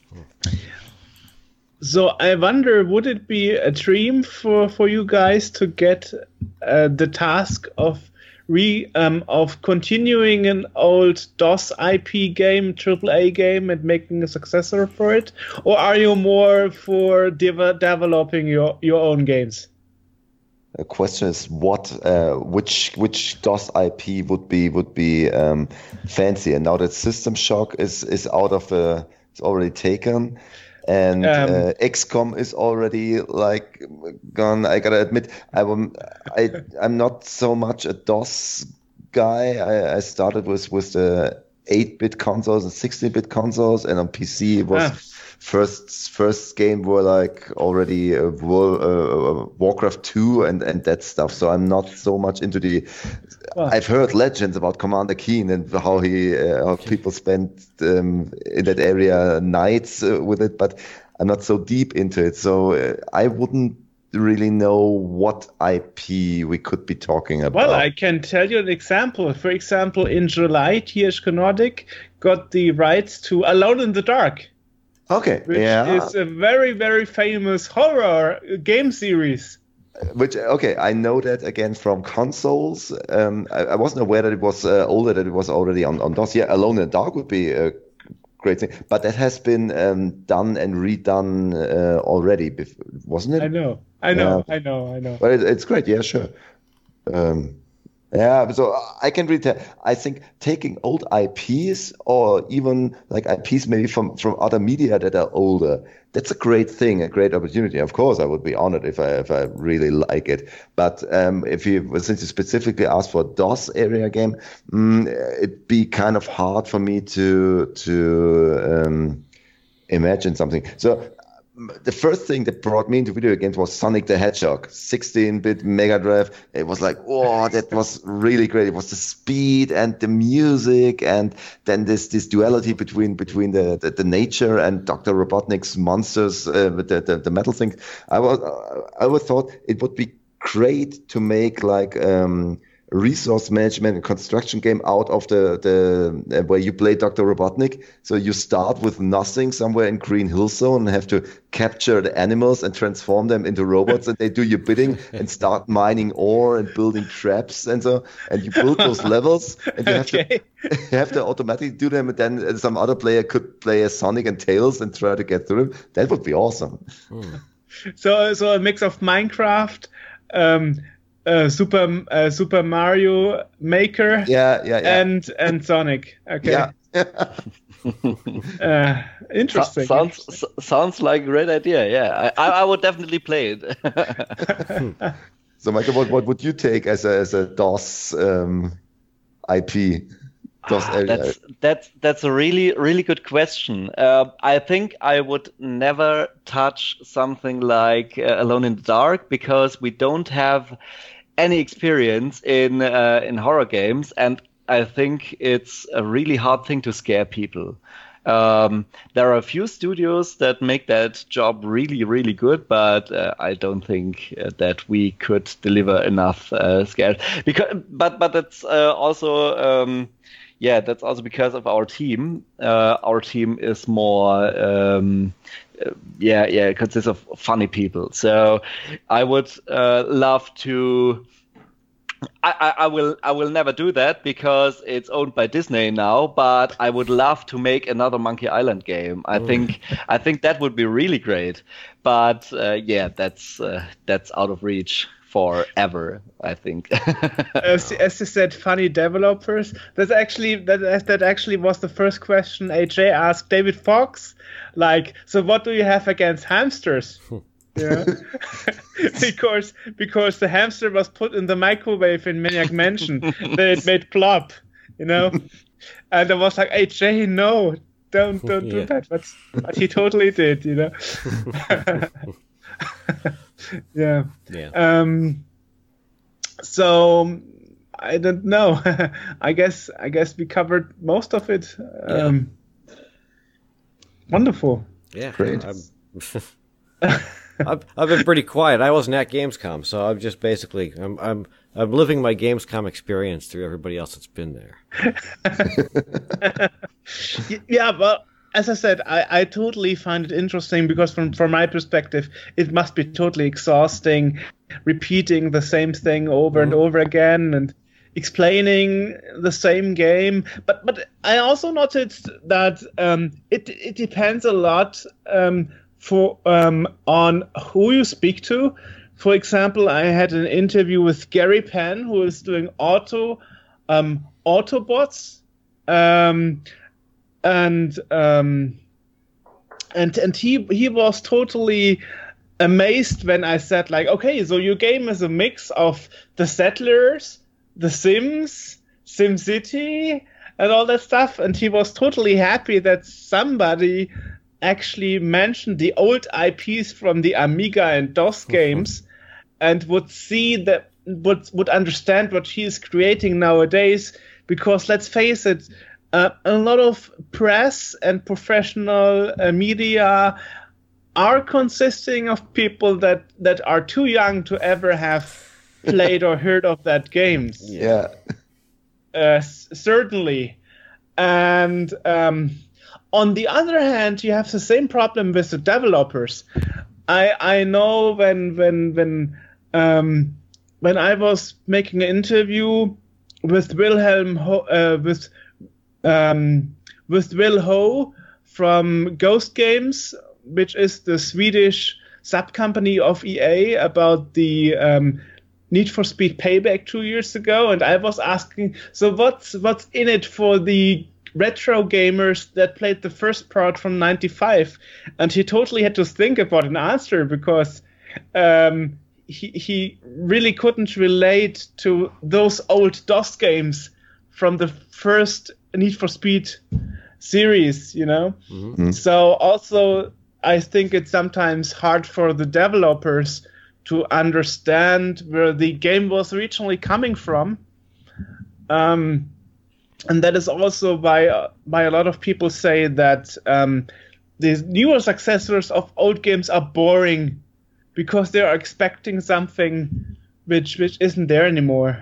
So I wonder, would it be a dream for you guys to get the task of continuing an old DOS IP game, AAA game, and making a successor for it, or are you more for developing your own games? The question is which DOS IP would be fancy, and now that System Shock is out of it's already taken. And XCOM is already like gone. I gotta admit, I'm not so much a DOS guy. I started with the 8-bit consoles and 16-bit consoles, and on PC it was first game were like already Warcraft 2 and that stuff. So I'm not so much into the. Well, I've heard legends about Commander Keen and how people spent in that area nights with it, but I'm not so deep into it. So I wouldn't really know what IP we could be talking about. Well, I can tell you an example. For example, in July, THQ Nordic got the rights to Alone in the Dark. Okay, which is a very, very famous horror game series. I know that again from consoles. I wasn't aware that it was older, that it was already on DOS. Yeah, Alone in the Dark would be a great thing, but that has been done and redone already, wasn't it? I know. But it's great. Yeah, sure. Yeah, so I can read that. I think taking old IPs or even like IPs maybe from other media that are older, that's a great thing, a great opportunity. Of course, I would be honored if I really like it. But since you specifically asked for a DOS area game, it'd be kind of hard for me to imagine something. So the first thing that brought me into video games was Sonic the Hedgehog, 16-bit Mega Drive. It was like, oh, that was really great. It was the speed and the music, and then this duality between the nature and Dr. Robotnik's monsters with the metal thing. I always thought it would be great to make like resource management and construction game out of the where you play Dr. Robotnik. So you start with nothing somewhere in Green Hill Zone and have to capture the animals and transform them into robots, and they do your bidding and start mining ore and building traps and so. And you build those levels, and you have to automatically do them. And then some other player could play as Sonic and Tails and try to get through them. That would be awesome. So a mix of Minecraft. Super Mario Maker, and Sonic. Okay. Yeah. Interesting. Sounds like a great idea. Yeah, I would definitely play it. So, Michael, what would you take as a DOS IP? That's a really, really good question. I think I would never touch something like Alone in the Dark, because we don't have any experience in horror games, and I think it's a really hard thing to scare people. There are a few studios that make that job really, really good, but I don't think that we could deliver enough scares. But that's also that's also because of our team. Our team is more it consists of funny people. So I would love to. I will never do that because it's owned by Disney now. But I would love to make another Monkey Island game. I think that would be really great. But that's out of reach forever, I think. As you said, funny developers. That actually was the first question AJ asked David Fox. Like, so what do you have against hamsters? Yeah, because the hamster was put in the microwave in Maniac Mansion. Then it made plop, and I was like, AJ, no, don't do that. But he totally did, Yeah. So I don't know. I guess we covered most of it. Wonderful. Yeah. Great. I've been pretty quiet. I wasn't at Gamescom, so I'm just basically I'm living my Gamescom experience through everybody else that's been there. Yeah, well, as I said, I totally find it interesting because from my perspective, it must be totally exhausting repeating the same thing over and over again and explaining the same game. But I also noticed that it depends a lot on who you speak to. For example, I had an interview with Gary Penn, who is doing Autobots, and he was totally amazed when I said, like, okay, so your game is a mix of the Settlers, the Sims, SimCity, and all that stuff, and he was totally happy that somebody actually mentioned the old IPs from the Amiga and DOS games, and would see that would understand what he is creating nowadays. Because let's face it, a lot of press and professional media are consisting of people that are too young to ever have played or heard of that games. Yeah. Certainly. And on the other hand, you have the same problem with the developers. I know when I was making an interview with Will Ho from Ghost Games, which is the Swedish sub-company of EA, about the Need for Speed Payback 2 years ago, and I was asking, so what's in it for the retro gamers that played the first part from '95? And he totally had to think about an answer, because he really couldn't relate to those old DOS games from the first Need for Speed series, you know? Mm-hmm. So also, I think it's sometimes hard for the developers to understand where the game was originally coming from. And that is also why a lot of people say that the newer successors of old games are boring, because they are expecting something which isn't there anymore.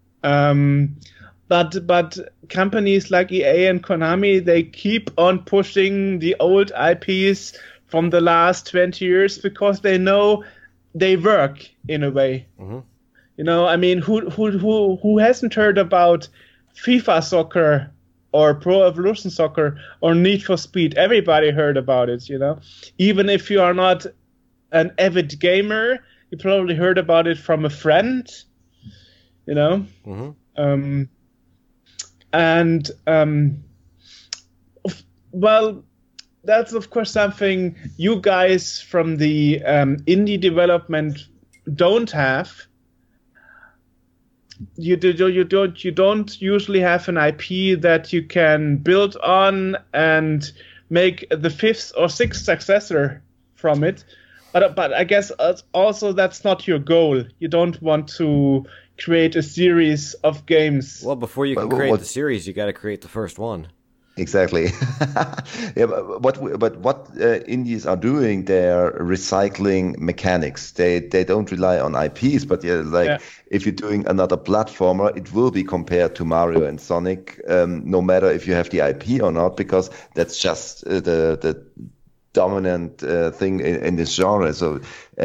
But companies like EA and Konami, they keep on pushing the old IPs from the last 20 years because they know they work in a way. Mm-hmm. You know, I mean, who hasn't heard about FIFA Soccer or Pro Evolution Soccer or Need for Speed? Everybody heard about it, you know. Even if you are not an avid gamer, you probably heard about it from a friend, you know. Mm-hmm. Well, that's of course something you guys from the indie development don't have. You don't usually have an IP that you can build on and make the fifth or sixth successor from it. But I guess also that's not your goal. You don't want to create a series of games. Well, before you can create the series, you got to create the first one. Exactly. Yeah, but what indies are doing, they're recycling mechanics. They don't rely on IPs, but if you're doing another platformer, it will be compared to Mario and Sonic, no matter if you have the IP or not, because that's just the dominant thing in this genre. So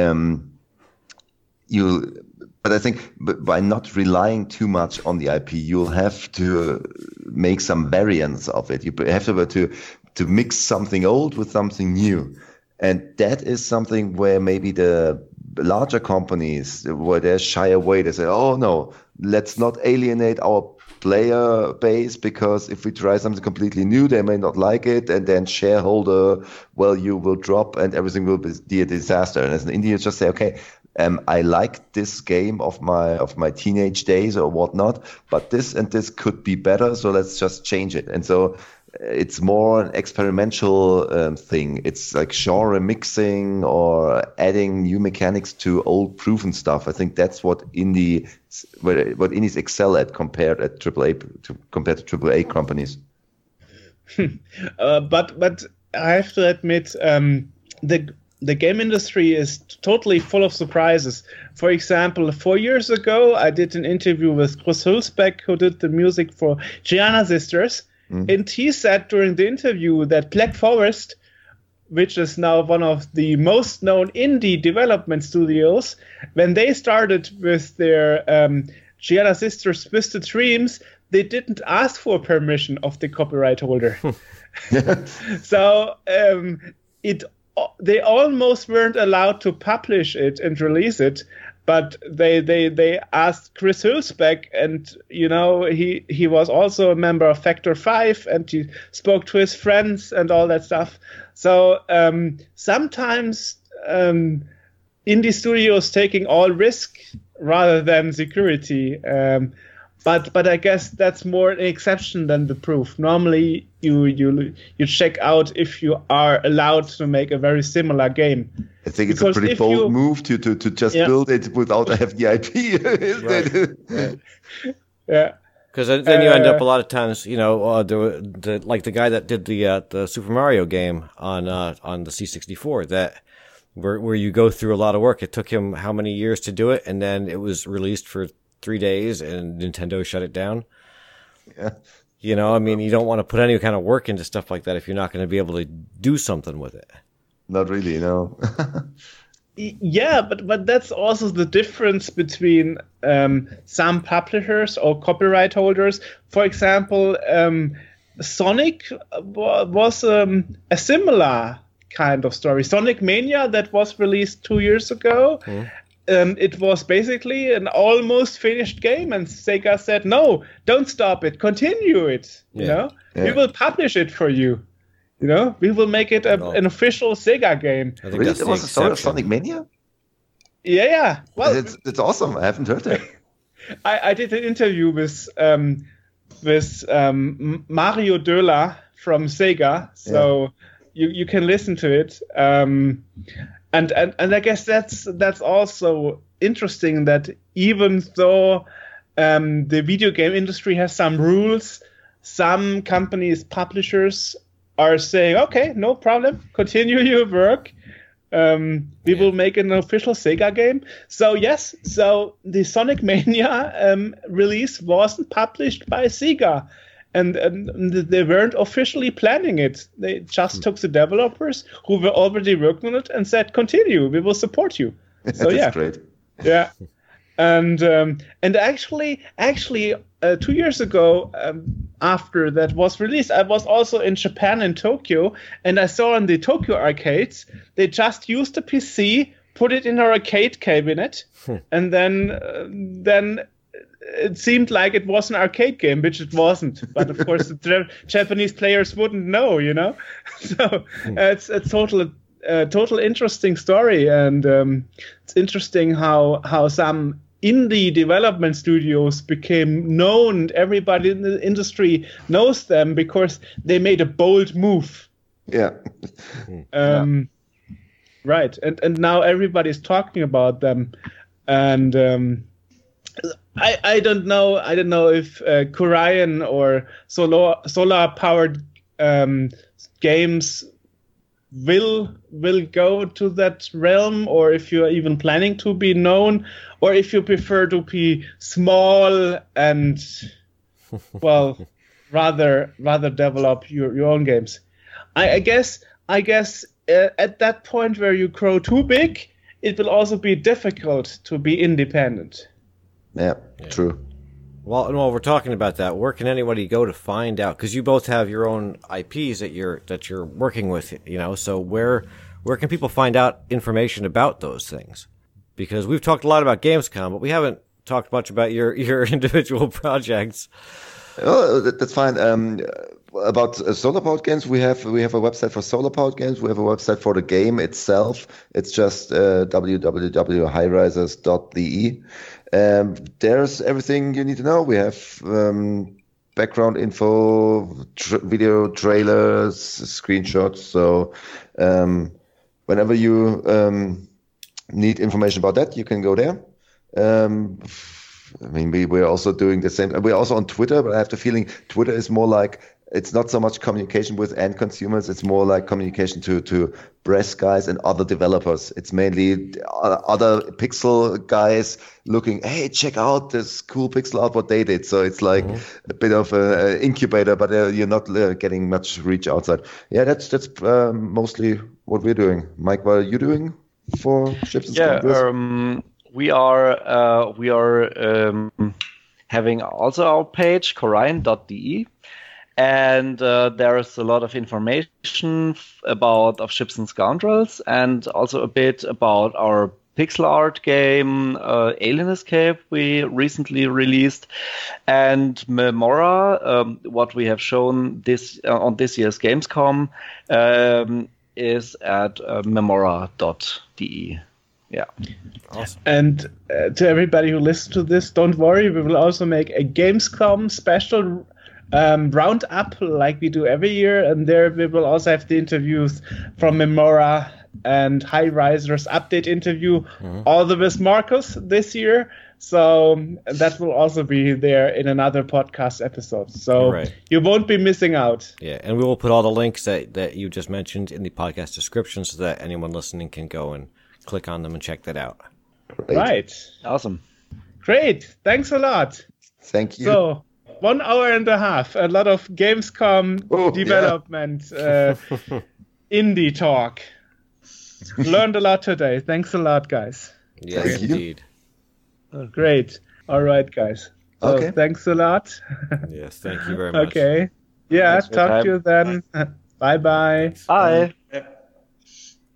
but I think by not relying too much on the IP, you'll have to make some variants of it. You have to mix something old with something new. And that is something where maybe the larger companies, where they shy away, they say, oh no, let's not alienate our player base, because if we try something completely new, they may not like it, and then shareholder value will drop and everything will be a disaster. And as an indie, you just say, okay, I like this game of my teenage days or whatnot, but this and this could be better, so let's just change it. And so it's more an experimental thing. It's like genre mixing or adding new mechanics to old proven stuff. I think that's what indies excel at compared to AAA companies. But I have to admit, the game industry is totally full of surprises. For example, 4 years ago, I did an interview with Chris Hülsbeck, who did the music for Gianna Sisters, and he said during the interview that Black Forest, which is now one of the most known indie development studios, when they started with their Gianna Sisters Twisted Dreams, they didn't ask for permission of the copyright holder. So they almost weren't allowed to publish it and release it, but they asked Chris Hülsbeck, and he was also a member of Factor 5, and he spoke to his friends and all that stuff. So sometimes indie studios taking all risk rather than security. But I guess that's more an exception than the proof. Normally, you check out if you are allowed to make a very similar game. I think it's a pretty bold move to just build it without having the IP. Yeah. Because then you end up a lot of times, like the guy that did the Super Mario game on the C64, that where you go through a lot of work. It took him how many years to do it, and then it was released for 3 days, and Nintendo shut it down. Yeah. You don't want to put any kind of work into stuff like that if you're not going to be able to do something with it. Not really, no. Yeah, but that's also the difference between some publishers or copyright holders. For example, Sonic was a similar kind of story. Sonic Mania, that was released 2 years ago. It was basically an almost finished game, and Sega said, "No, don't stop it. Continue it. We will publish it for you. We will make it an official Sega game." Really? There was a story of Sonic Mania? Yeah. Well, it's awesome. I haven't heard that. I did an interview with Mario Döhler from Sega, so you can listen to it. And I guess that's also interesting, that even though the video game industry has some rules, some companies, publishers are saying, okay, no problem, continue your work. We will make an official Sega game. So yes, the Sonic Mania release wasn't published by Sega. And they weren't officially planning it. They just took the developers who were already working on it and said, "Continue, we will support you." So That's great. Yeah, and actually, 2 years ago, after that was released, I was also in Japan, in Tokyo, and I saw in the Tokyo arcades they just used a PC, put it in our arcade cabinet, and then it seemed like it was an arcade game, which it wasn't. But of course, the Japanese players wouldn't know, So it's a total interesting story, and it's interesting how some indie development studios became known. Everybody in the industry knows them because they made a bold move. Yeah. Right, and now everybody's talking about them, and. I don't know if Kurian or solar powered games will go to that realm, or if you're even planning to be known, or if you prefer to be small and rather develop your own games. I guess at that point where you grow too big, it will also be difficult to be independent. Yeah, true. Well, while we're talking about that, where can anybody go to find out? Because you both have your own IPs that you're working with, So where can people find out information about those things? Because we've talked a lot about Gamescom, but we haven't talked much about your individual projects. Oh, that's fine. About solar powered games, we have a website for solar powered games. We have a website for the game itself. It's just www.highrisers.de. There's everything you need to know. We have background info, video trailers, screenshots. So whenever you need information about that, you can go there. We're also doing the same. We're also on Twitter, but I have the feeling Twitter is more like it's not so much communication with end consumers. It's more like communication to press guys and other developers. It's mainly other pixel guys looking, hey, check out this cool pixel art what they did. So it's like a bit of an incubator, but you're not getting much reach outside. Yeah, that's mostly what we're doing. Mike, what are you doing for Ships and Scoundrels? We are having also our page Korean.de. And there is a lot of information of Ships and Scoundrels, and also a bit about our pixel art game Alien Escape we recently released, and Memora. What we have shown on this year's Gamescom is at memora.de. Yeah. Awesome. And to everybody who listens to this, don't worry, we will also make a Gamescom special roundup like we do every year, and there we will also have the interviews from Memora and High Risers update interview, all with Marcus this year. So that will also be there in another podcast episode. So you won't be missing out. Yeah, and we will put all the links that you just mentioned in the podcast description so that anyone listening can go and click on them and check that out. Great. Right. Awesome. Great. Thanks a lot. Thank you. So 1 hour and a half, a lot of Gamescom development, indie talk. Learned a lot today. Thanks a lot, guys. Yes, indeed. Great. All right, guys. So thanks a lot. Yes, thank you very much. Okay. Yeah, talk to you then. Bye-bye. Bye. Yeah.